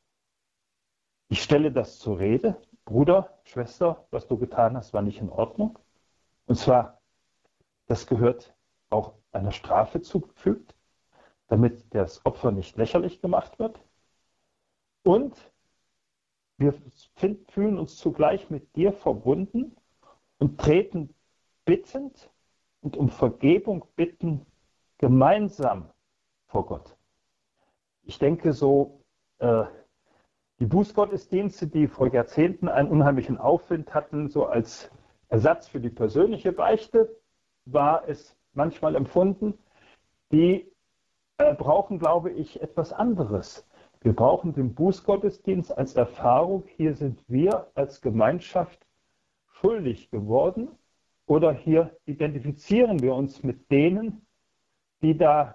C: ich stelle das zur Rede, Bruder, Schwester, was du getan hast, war nicht in Ordnung. Und zwar, das gehört auch einer Strafe zugefügt, damit das Opfer nicht lächerlich gemacht wird. Und wir fühlen uns zugleich mit dir verbunden und treten bittend und um Vergebung bitten gemeinsam vor Gott. Ich denke so, äh, die Bußgottesdienste, die vor Jahrzehnten einen unheimlichen Aufwind hatten, so als Ersatz für die persönliche Beichte, war es manchmal empfunden, die äh, brauchen, glaube ich, etwas anderes. Wir brauchen den Bußgottesdienst als Erfahrung, hier sind wir als Gemeinschaft schuldig geworden, oder hier identifizieren wir uns mit denen, die da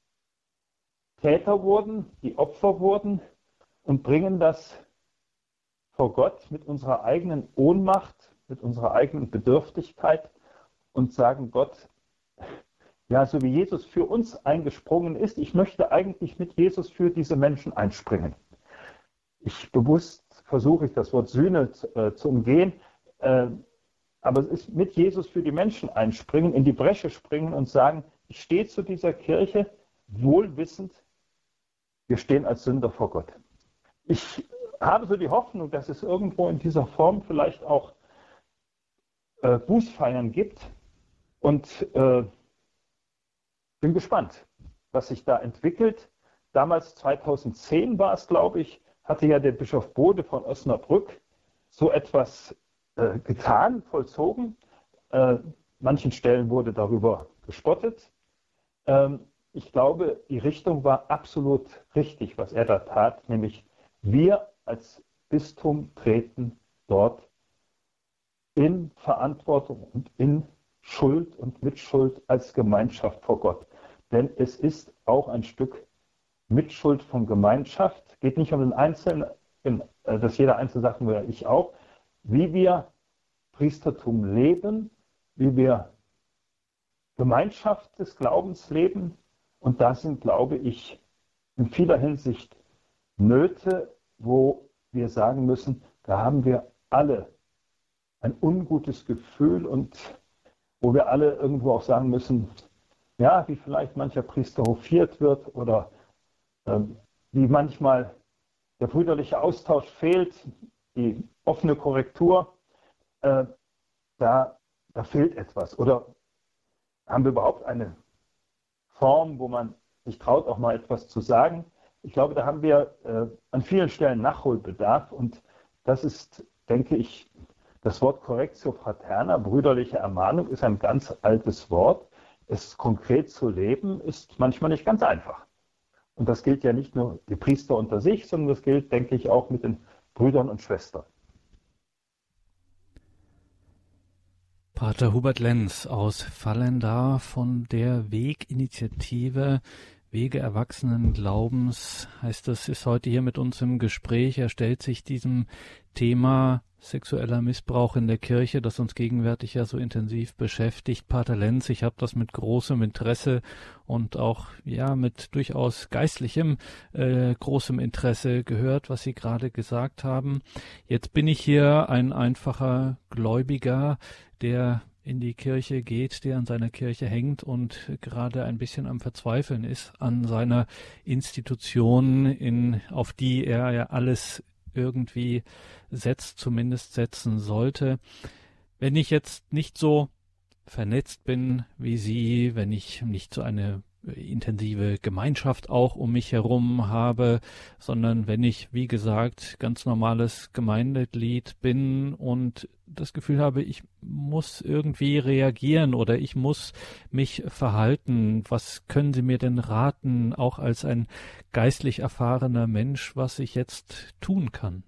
C: Täter wurden, die Opfer wurden, und bringen das vor Gott mit unserer eigenen Ohnmacht, mit unserer eigenen Bedürftigkeit und sagen, Gott, ja, so wie Jesus für uns eingesprungen ist, ich möchte eigentlich mit Jesus für diese Menschen einspringen. Ich bewusst versuche ich das Wort Sühne zu, äh, zu umgehen, äh, aber es ist mit Jesus für die Menschen einspringen, in die Bresche springen und sagen, ich stehe zu dieser Kirche, wohl wissend, wir stehen als Sünder vor Gott. Ich habe so die Hoffnung, dass es irgendwo in dieser Form vielleicht auch äh, Bußfeiern gibt und äh, bin gespannt, was sich da entwickelt. Damals zweitausendzehn war es, glaube ich, hatte ja der Bischof Bode von Osnabrück so etwas äh, getan, vollzogen. Äh, manchen Stellen wurde darüber gespottet. Ähm, ich glaube, die Richtung war absolut richtig, was er da tat, nämlich wir als Bistum treten dort in Verantwortung und in Schuld und Mitschuld als Gemeinschaft vor Gott. Denn es ist auch ein Stück Mitschuld von Gemeinschaft. Es geht nicht um den Einzelnen, dass jeder Einzelne sagt, nur ich auch, wie wir Priestertum leben, wie wir Gemeinschaft des Glaubens leben. Und da sind, glaube ich, in vieler Hinsicht Nöte, wo wir sagen müssen, da haben wir alle ein ungutes Gefühl und wo wir alle irgendwo auch sagen müssen, ja, wie vielleicht mancher Priester hofiert wird oder ähm, wie manchmal der brüderliche Austausch fehlt, die offene Korrektur, äh, da, da fehlt etwas. Oder haben wir überhaupt eine Form, wo man sich traut, auch mal etwas zu sagen? Ich glaube, da haben wir äh, an vielen Stellen Nachholbedarf und das ist, denke ich, das Wort Correctio Fraterna, brüderliche Ermahnung, ist ein ganz altes Wort. Es konkret zu leben, ist manchmal nicht ganz einfach. Und das gilt ja nicht nur die Priester unter sich, sondern das gilt, denke ich, auch mit den Brüdern und Schwestern.
A: Pater Hubert Lenz aus Vallendar von der Weginitiative Wege erwachsenen Glaubens, heißt es, ist heute hier mit uns im Gespräch. Er stellt sich diesem Thema sexueller Missbrauch in der Kirche, das uns gegenwärtig ja so intensiv beschäftigt. Pater Lenz, ich habe das mit großem Interesse und auch ja mit durchaus geistlichem äh, großem Interesse gehört, was Sie gerade gesagt haben. Jetzt bin ich hier ein einfacher Gläubiger, der in die Kirche geht, der an seiner Kirche hängt und gerade ein bisschen am Verzweifeln ist an seiner Institution, in, auf die er ja alles irgendwie setzt, zumindest setzen sollte. Wenn ich jetzt nicht so vernetzt bin wie Sie, wenn ich nicht so eine intensive Gemeinschaft auch um mich herum habe, sondern wenn ich, wie gesagt, ganz normales Gemeindeglied bin und das Gefühl habe, ich muss irgendwie reagieren oder ich muss mich verhalten. Was können Sie mir denn raten, auch als ein geistlich erfahrener Mensch, was ich jetzt tun kann?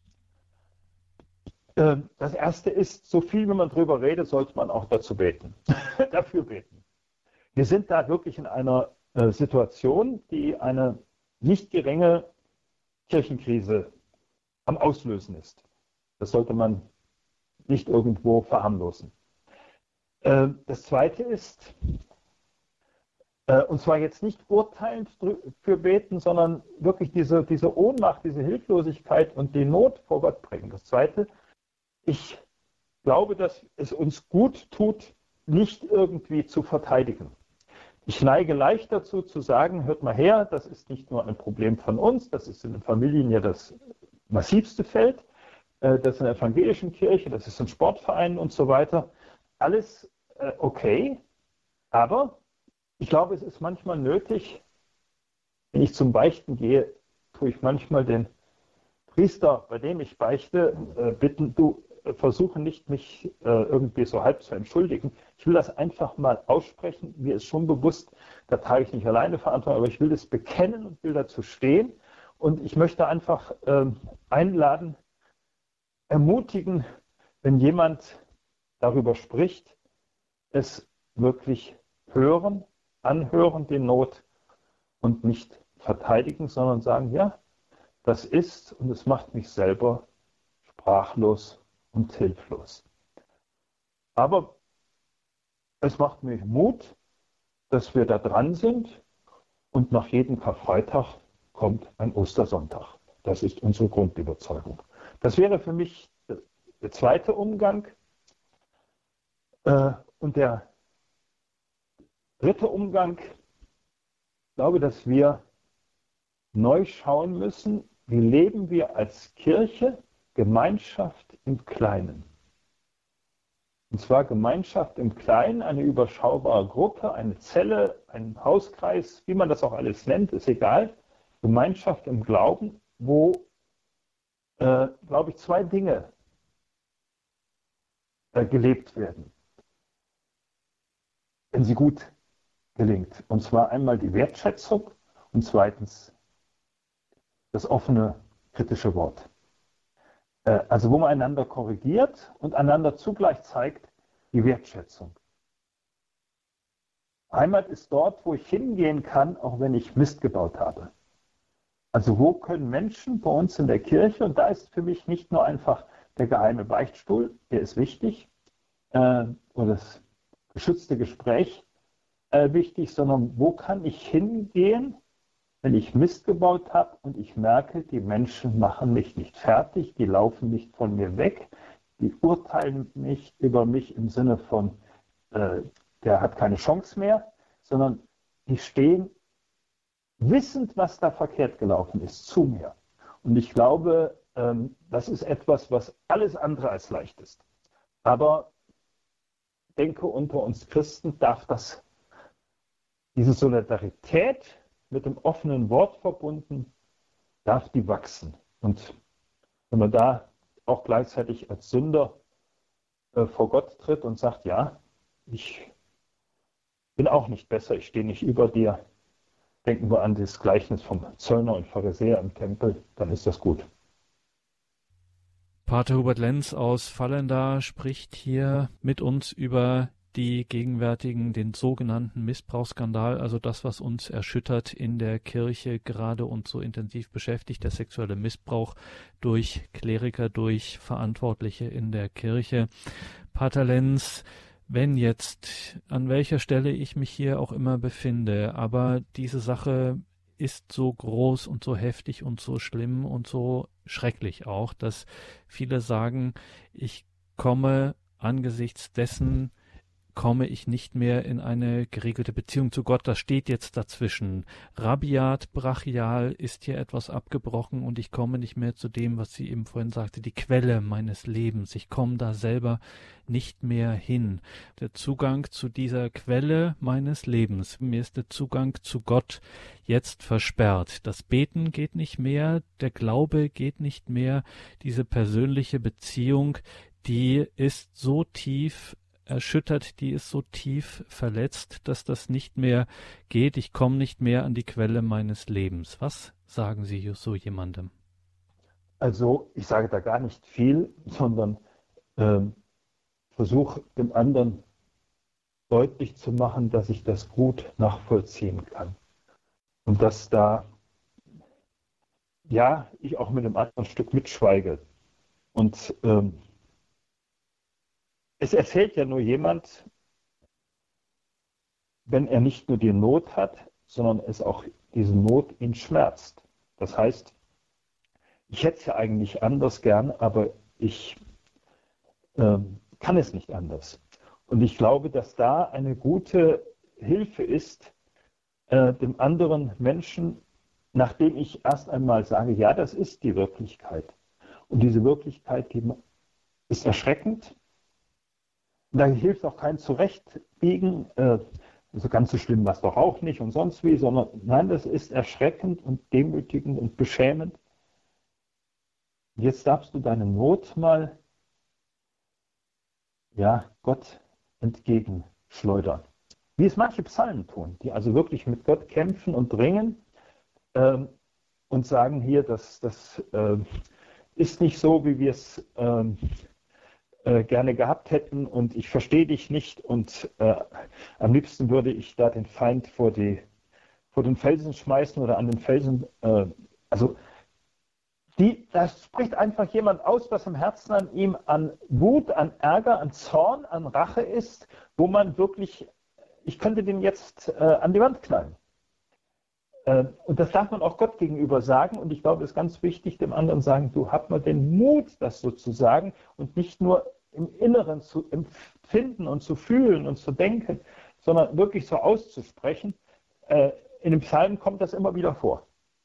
C: Das Erste ist, so viel wie man drüber redet, sollte man auch dazu beten, dafür beten. Wir sind da wirklich in einer äh, Situation, die eine nicht geringe Kirchenkrise am Auslösen ist. Das sollte man nicht irgendwo verharmlosen. Äh, das Zweite ist, äh, und zwar jetzt nicht urteilend für beten, sondern wirklich diese, diese Ohnmacht, diese Hilflosigkeit und die Not vor Gott bringen. Das Zweite, ich glaube, dass es uns gut tut, nicht irgendwie zu verteidigen. Ich neige leicht dazu zu sagen, hört mal her, das ist nicht nur ein Problem von uns, das ist in den Familien ja das massivste Feld, das ist in der evangelischen Kirche, das ist in Sportvereinen und so weiter. Alles äh, okay, aber ich glaube, es ist manchmal nötig, wenn ich zum Beichten gehe, tue ich manchmal den Priester, bei dem ich beichte, äh, bitten, du äh, versuche nicht, mich äh, irgendwie so halb zu entschuldigen. Ich will das einfach mal aussprechen. Mir ist schon bewusst, da trage ich nicht alleine Verantwortung, aber ich will das bekennen und will dazu stehen. Und ich möchte einfach äh, einladen, ermutigen, wenn jemand darüber spricht, es wirklich hören, anhören, die Not und nicht verteidigen, sondern sagen, ja, das ist und es macht mich selber sprachlos und hilflos. Aber es macht mich Mut, dass wir da dran sind und nach jedem Karfreitag kommt ein Ostersonntag. Das ist unsere Grundüberzeugung. Das wäre für mich der zweite Umgang. Äh, und der dritte Umgang, ich glaube, dass wir neu schauen müssen, wie leben wir als Kirche Gemeinschaft im Kleinen. Und zwar Gemeinschaft im Kleinen, eine überschaubare Gruppe, eine Zelle, ein Hauskreis, wie man das auch alles nennt, ist egal. Gemeinschaft im Glauben, wo, äh, glaube ich, zwei Dinge äh, gelebt werden, wenn sie gut gelingt. Und zwar einmal die Wertschätzung und zweitens das offene, kritische Wort. Äh, also wo man einander korrigiert und einander zugleich zeigt die Wertschätzung. Heimat ist dort, wo ich hingehen kann, auch wenn ich Mist gebaut habe. Also wo können Menschen bei uns in der Kirche, und da ist für mich nicht nur einfach der geheime Beichtstuhl, der ist wichtig, äh, oder das geschützte Gespräch äh, wichtig, sondern wo kann ich hingehen, wenn ich Mist gebaut habe und ich merke, die Menschen machen mich nicht fertig, die laufen nicht von mir weg, die urteilen nicht über mich im Sinne von, äh, der hat keine Chance mehr, sondern die stehen wissend, was da verkehrt gelaufen ist, zu mir. Und ich glaube, ähm, das ist etwas, was alles andere als leicht ist. Aber ich denke, unter uns Christen darf das, diese Solidarität mit dem offenen Wort verbunden, darf die wachsen. Und wenn man da auch gleichzeitig als Sünder äh, vor Gott tritt und sagt, ja, ich bin auch nicht besser, ich stehe nicht über dir, denken wir an das Gleichnis vom Zöllner und Pharisäer im Tempel, dann ist das gut.
A: Pater Hubert Lenz aus Vallendar spricht hier mit uns über die gegenwärtigen, den sogenannten Missbrauchsskandal, also das, was uns erschüttert in der Kirche gerade und so intensiv beschäftigt, der sexuelle Missbrauch durch Kleriker, durch Verantwortliche in der Kirche. Pater Lenz, wenn jetzt, an welcher Stelle ich mich hier auch immer befinde, aber diese Sache ist so groß und so heftig und so schlimm und so schrecklich auch, dass viele sagen, ich komme angesichts dessen, komme ich nicht mehr in eine geregelte Beziehung zu Gott. Das steht jetzt dazwischen. Rabiat, brachial ist hier etwas abgebrochen und ich komme nicht mehr zu dem, was sie eben vorhin sagte, die Quelle meines Lebens. Ich komme da selber nicht mehr hin. Der Zugang zu dieser Quelle meines Lebens, mir ist der Zugang zu Gott jetzt versperrt. Das Beten geht nicht mehr, der Glaube geht nicht mehr. Diese persönliche Beziehung, die ist so tief erschüttert, die ist so tief verletzt, dass das nicht mehr geht. Ich komme nicht mehr an die Quelle meines Lebens. Was sagen Sie so jemandem?
C: Also ich sage da gar nicht viel, sondern ähm, versuche dem anderen deutlich zu machen, dass ich das gut nachvollziehen kann. Und dass da, ja, ich auch mit einem anderen Stück mitschweige. Und ähm, es erzählt ja nur jemand, wenn er nicht nur die Not hat, sondern es auch diese Not ihn schmerzt. Das heißt, ich hätte es ja eigentlich anders gern, aber ich ähm, kann es nicht anders. Und ich glaube, dass da eine gute Hilfe ist, äh, dem anderen Menschen, nachdem ich erst einmal sage, ja, das ist die Wirklichkeit. Und diese Wirklichkeit die ist erschreckend. Da hilft auch kein Zurechtbiegen, äh, also ganz so schlimm war es doch auch nicht und sonst wie, sondern nein, das ist erschreckend und demütigend und beschämend. Jetzt darfst du deine Not mal, ja, Gott entgegenschleudern. Wie es manche Psalmen tun, die also wirklich mit Gott kämpfen und ringen ähm, und sagen hier, das, das äh, ist nicht so, wie wir es ähm, Äh, gerne gehabt hätten und ich verstehe dich nicht und äh, am liebsten würde ich da den Feind vor, die, vor den Felsen schmeißen oder an den Felsen. Äh, also die, da spricht einfach jemand aus, was im Herzen an ihm an Wut, an Ärger, an Zorn, an Rache ist, wo man wirklich, ich könnte den jetzt äh, an die Wand knallen. Äh, und das darf man auch Gott gegenüber sagen und ich glaube, es ist ganz wichtig, dem anderen sagen, du hab mal den Mut, das so zu sagen und nicht nur im Inneren zu empfinden und zu fühlen und zu denken, sondern wirklich so auszusprechen. Äh, in dem Psalm kommt das immer wieder vor.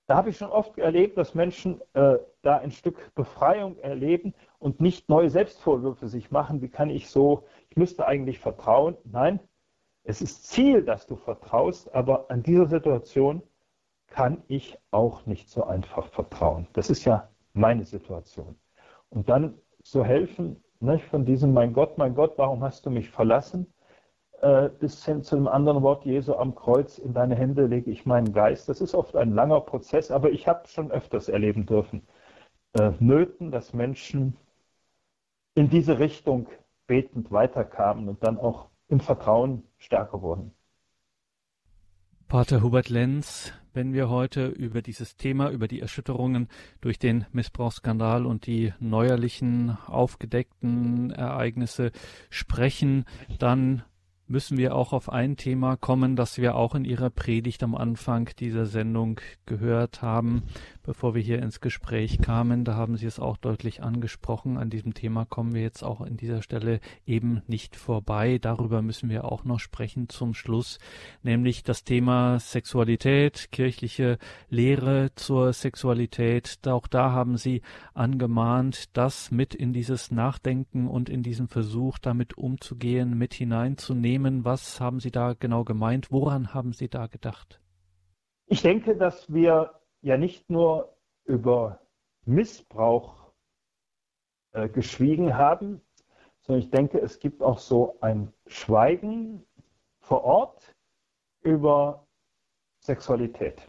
C: Da habe ich schon oft erlebt, dass Menschen äh, da ein Stück Befreiung erleben und nicht neue Selbstvorwürfe sich machen. Wie kann ich so, ich müsste eigentlich vertrauen. Nein, es ist Ziel, dass du vertraust, aber an dieser Situation kann ich auch nicht so einfach vertrauen. Das ist ja meine Situation. Und dann zu helfen, ne, von diesem mein Gott, mein Gott, warum hast du mich verlassen, äh, bis hin zu einem anderen Wort, Jesu am Kreuz, in deine Hände lege ich meinen Geist. Das ist oft ein langer Prozess, aber ich habe schon öfters erleben dürfen, äh, Nöten, dass Menschen in diese Richtung betend weiterkamen und dann auch im Vertrauen stärker wurden.
A: Pater Hubert Lenz, wenn wir heute über dieses Thema, über die Erschütterungen durch den Missbrauchsskandal und die neuerlichen aufgedeckten Ereignisse sprechen, dann müssen wir auch auf ein Thema kommen, das wir auch in Ihrer Predigt am Anfang dieser Sendung gehört haben, bevor wir hier ins Gespräch kamen. Da haben Sie es auch deutlich angesprochen. An diesem Thema kommen wir jetzt auch an dieser Stelle eben nicht vorbei. Darüber müssen wir auch noch sprechen zum Schluss, nämlich das Thema Sexualität, kirchliche Lehre zur Sexualität. Auch da haben Sie angemahnt, das mit in dieses Nachdenken und in diesen Versuch, damit umzugehen, mit hineinzunehmen. Was haben Sie da genau gemeint? Woran haben Sie da gedacht?
C: Ich denke, dass wir ja nicht nur über Missbrauch äh, geschwiegen haben, sondern ich denke, es gibt auch so ein Schweigen vor Ort über Sexualität.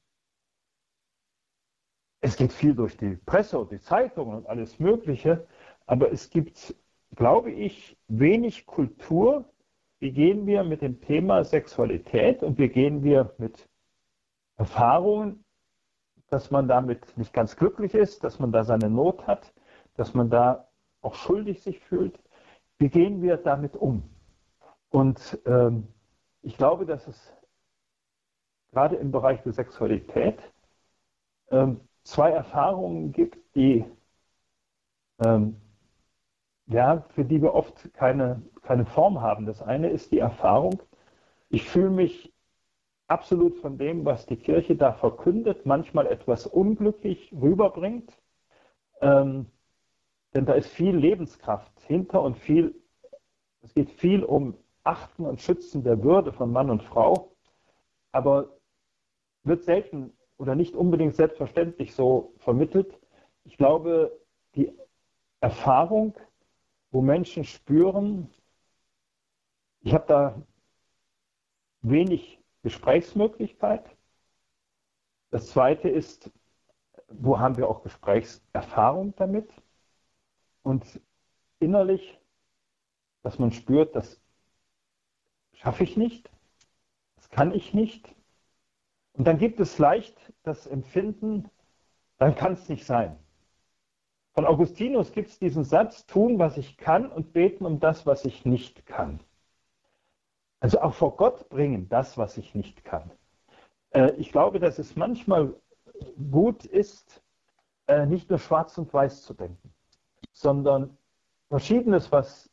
C: Es geht viel durch die Presse und die Zeitungen und alles Mögliche, aber es gibt, glaube ich, wenig Kultur. Wie gehen wir mit dem Thema Sexualität und wie gehen wir mit Erfahrungen, dass man damit nicht ganz glücklich ist, dass man da seine Not hat, dass man da auch schuldig sich fühlt. Wie gehen wir damit um? Und ähm, ich glaube, dass es gerade im Bereich der Sexualität ähm, zwei Erfahrungen gibt, die ähm, ja, für die wir oft keine, keine Form haben. Das eine ist die Erfahrung, ich fühle mich absolut von dem, was die Kirche da verkündet, manchmal etwas unglücklich rüberbringt. Ähm, denn da ist viel Lebenskraft hinter und viel, es geht viel um Achten und Schützen der Würde von Mann und Frau, aber wird selten oder nicht unbedingt selbstverständlich so vermittelt. Ich glaube, die Erfahrung, wo Menschen spüren, ich habe da wenig Gesprächsmöglichkeit. Das Zweite ist, wo haben wir auch Gesprächserfahrung damit? Und innerlich, dass man spürt, das schaffe ich nicht, das kann ich nicht. Und dann gibt es leicht das Empfinden, dann kann es nicht sein. Von Augustinus gibt es diesen Satz, tun, was ich kann und beten um das, was ich nicht kann. Also auch vor Gott bringen, das, was ich nicht kann. Äh, ich glaube, dass es manchmal gut ist, äh, nicht nur schwarz und weiß zu denken, sondern Verschiedenes, was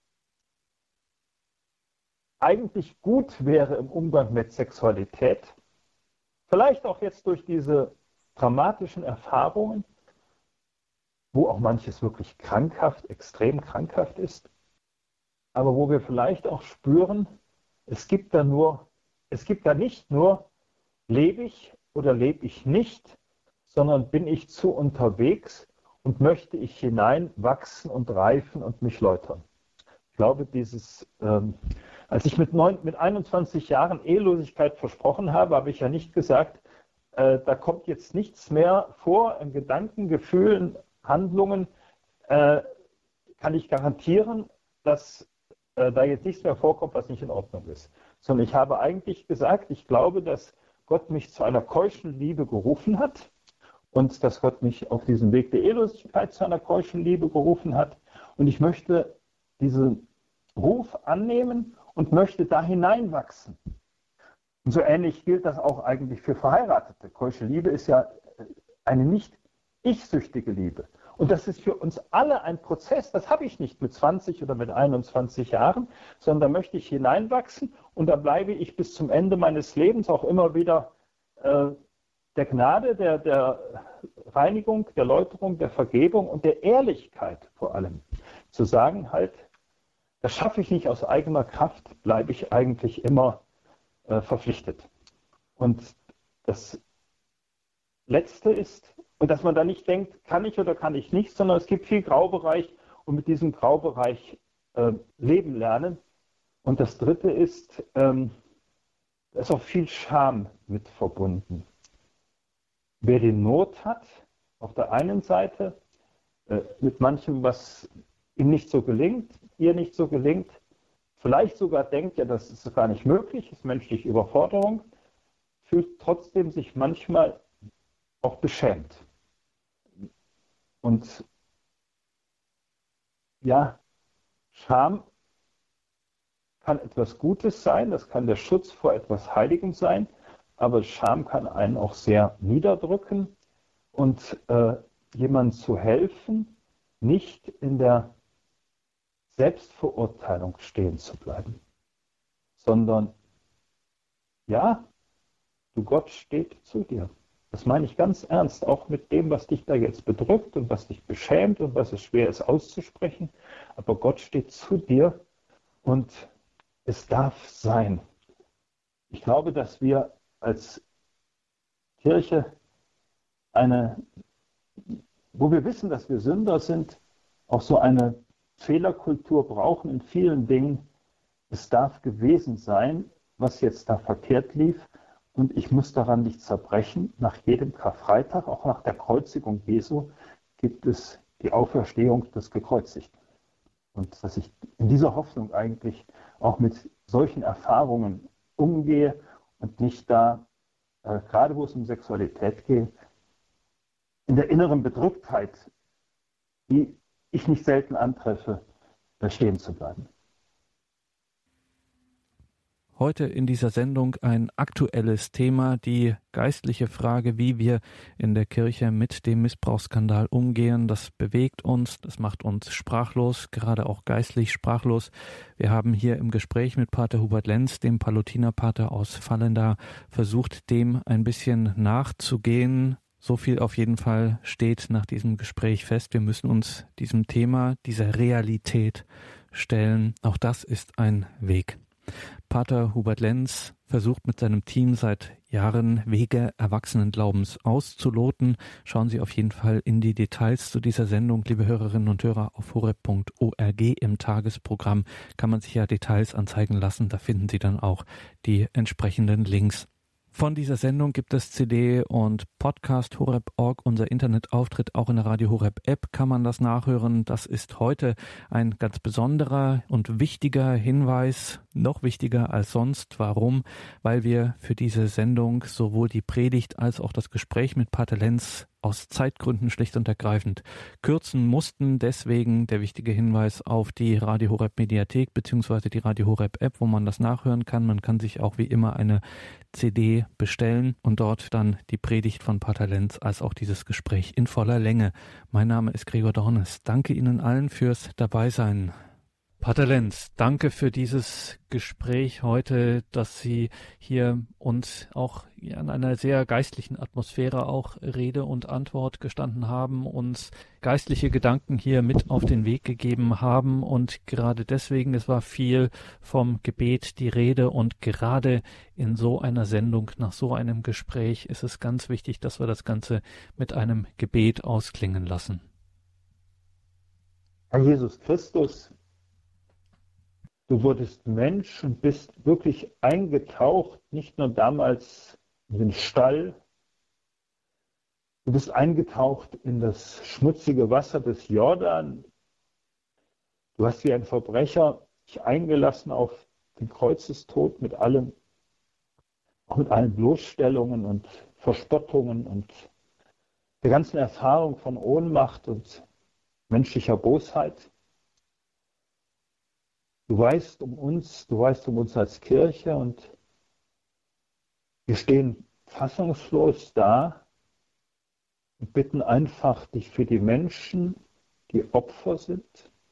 C: eigentlich gut wäre im Umgang mit Sexualität, vielleicht auch jetzt durch diese dramatischen Erfahrungen, wo auch manches wirklich krankhaft, extrem krankhaft ist, aber wo wir vielleicht auch spüren, es gibt da nur, es gibt da nicht nur, lebe ich oder lebe ich nicht, sondern bin ich zu unterwegs und möchte ich hineinwachsen und reifen und mich läutern. Ich glaube, dieses, ähm, als ich mit, neun, mit einundzwanzig Jahren Ehelosigkeit versprochen habe, habe ich ja nicht gesagt, äh, da kommt jetzt nichts mehr vor in Gedanken, Gefühlen, Handlungen, äh, kann ich garantieren, dass äh, da jetzt nichts mehr vorkommt, was nicht in Ordnung ist. Sondern ich habe eigentlich gesagt, ich glaube, dass Gott mich zu einer keuschen Liebe gerufen hat und dass Gott mich auf diesem Weg der Ehelosigkeit zu einer keuschen Liebe gerufen hat. Und ich möchte diesen Ruf annehmen und möchte da hineinwachsen. Und so ähnlich gilt das auch eigentlich für Verheiratete. Keusche Liebe ist ja eine nicht ich-süchtige Liebe. Und das ist für uns alle ein Prozess, das habe ich nicht mit zwanzig oder mit einundzwanzig Jahren, sondern da möchte ich hineinwachsen und da bleibe ich bis zum Ende meines Lebens auch immer wieder äh, der Gnade, der, der Reinigung, der Läuterung, der Vergebung und der Ehrlichkeit vor allem. Zu sagen halt, das schaffe ich nicht aus eigener Kraft, bleibe ich eigentlich immer äh, verpflichtet. Und das Letzte ist, und dass man da nicht denkt, kann ich oder kann ich nicht, sondern es gibt viel Graubereich und mit diesem Graubereich äh, leben lernen. Und das Dritte ist, ähm, da ist auch viel Scham mit verbunden. Wer die Not hat, auf der einen Seite, äh, mit manchem, was ihm nicht so gelingt, ihr nicht so gelingt, vielleicht sogar denkt, ja, das ist gar nicht möglich, ist menschliche Überforderung, fühlt trotzdem sich manchmal auch beschämt. Und ja, Scham kann etwas Gutes sein, das kann der Schutz vor etwas Heiligem sein, aber Scham kann einen auch sehr niederdrücken und äh, jemandem zu helfen, nicht in der Selbstverurteilung stehen zu bleiben, sondern ja, du Gott steht zu dir. Das meine ich ganz ernst, auch mit dem, was dich da jetzt bedrückt und was dich beschämt und was es schwer ist auszusprechen. Aber Gott steht zu dir und es darf sein. Ich glaube, dass wir als Kirche eine, wo wir wissen, dass wir Sünder sind, auch so eine Fehlerkultur brauchen in vielen Dingen. Es darf gewesen sein, was jetzt da verkehrt lief. Und ich muss daran nicht zerbrechen. Nach jedem Karfreitag, auch nach der Kreuzigung Jesu, gibt es die Auferstehung des Gekreuzigten. Und dass ich in dieser Hoffnung eigentlich auch mit solchen Erfahrungen umgehe und nicht da, äh, gerade wo es um Sexualität geht, in der inneren Bedrücktheit, die ich nicht selten antreffe, da stehen zu bleiben.
A: Heute in dieser Sendung ein aktuelles Thema, die geistliche Frage, wie wir in der Kirche mit dem Missbrauchsskandal umgehen. Das bewegt uns, das macht uns sprachlos, gerade auch geistlich sprachlos. Wir haben hier im Gespräch mit Pater Hubert Lenz, dem Palutinerpater aus Vallendar, versucht, dem ein bisschen nachzugehen. So viel auf jeden Fall steht nach diesem Gespräch fest. Wir müssen uns diesem Thema, dieser Realität stellen. Auch das ist ein Weg. Pater Hubert Lenz versucht mit seinem Team seit Jahren Wege Erwachsenenglaubens auszuloten. Schauen Sie auf jeden Fall in die Details zu dieser Sendung, liebe Hörerinnen und Hörer, auf horeb punkt org. Im Tagesprogramm kann man sich ja Details anzeigen lassen. Da finden Sie dann auch die entsprechenden Links. Von dieser Sendung gibt es C D und Podcast horeb punkt org. Unser Internetauftritt auch in der Radio Horeb App kann man das nachhören. Das ist heute ein ganz besonderer und wichtiger Hinweis, noch wichtiger als sonst. Warum? Weil wir für diese Sendung sowohl die Predigt als auch das Gespräch mit Pater Lenz aus Zeitgründen schlicht und ergreifend kürzen mussten. Deswegen der wichtige Hinweis auf die Radio Horeb Mediathek bzw. die Radio Horeb App, wo man das nachhören kann. Man kann sich auch wie immer eine C D bestellen und dort dann die Predigt von Pater Lenz als auch dieses Gespräch in voller Länge. Mein Name ist Gregor Dornes. Danke Ihnen allen fürs Dabeisein. Pater Lenz, danke für dieses Gespräch heute, dass Sie hier uns auch in einer sehr geistlichen Atmosphäre auch Rede und Antwort gestanden haben, uns geistliche Gedanken hier mit auf den Weg gegeben haben und gerade deswegen, es war viel vom Gebet die Rede und gerade in so einer Sendung, nach so einem Gespräch ist es ganz wichtig, dass wir das Ganze mit einem Gebet ausklingen lassen.
C: Herr Jesus Christus, du wurdest Mensch und bist wirklich eingetaucht, nicht nur damals in den Stall, du bist eingetaucht in das schmutzige Wasser des Jordan. Du hast wie ein Verbrecher dich eingelassen auf den Kreuzestod mit allem, auch mit allen Bloßstellungen und Verspottungen und der ganzen Erfahrung von Ohnmacht und menschlicher Bosheit. Du weißt um uns, du weißt um uns als Kirche und wir stehen fassungslos da und bitten einfach dich für die Menschen, die Opfer sind,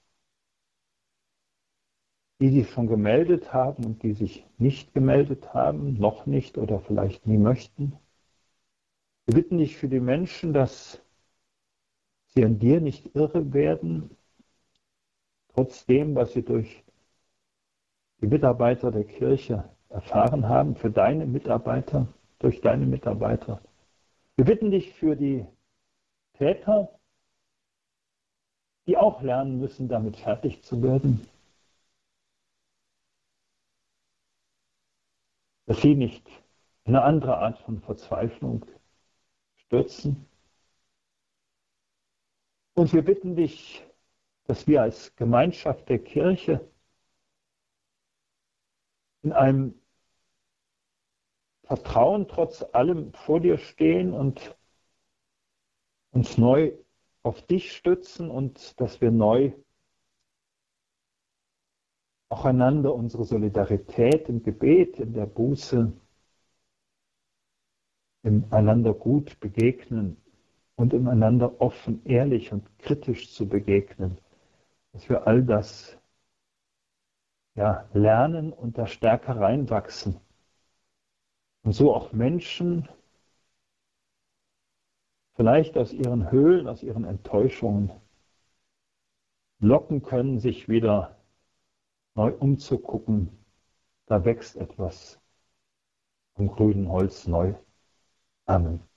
C: die sich schon gemeldet haben und die sich nicht gemeldet haben, noch nicht oder vielleicht nie möchten. Wir bitten dich für die Menschen, dass sie an dir nicht irre werden, trotz dem, was sie durch die Mitarbeiter der Kirche erfahren haben, für deine Mitarbeiter, durch deine Mitarbeiter. Wir bitten dich für die Täter, die auch lernen müssen, damit fertig zu werden, dass sie nicht in eine andere Art von Verzweiflung stürzen. Und wir bitten dich, dass wir als Gemeinschaft der Kirche in einem Vertrauen trotz allem vor dir stehen und uns neu auf dich stützen und dass wir neu auch einander unsere Solidarität im Gebet, in der Buße, im einander gut begegnen und im einander offen, ehrlich und kritisch zu begegnen, dass wir all das ja, lernen und da stärker reinwachsen. Und so auch Menschen vielleicht aus ihren Höhlen, aus ihren Enttäuschungen locken können, sich wieder neu umzugucken. Da wächst etwas vom grünen Holz neu. Amen.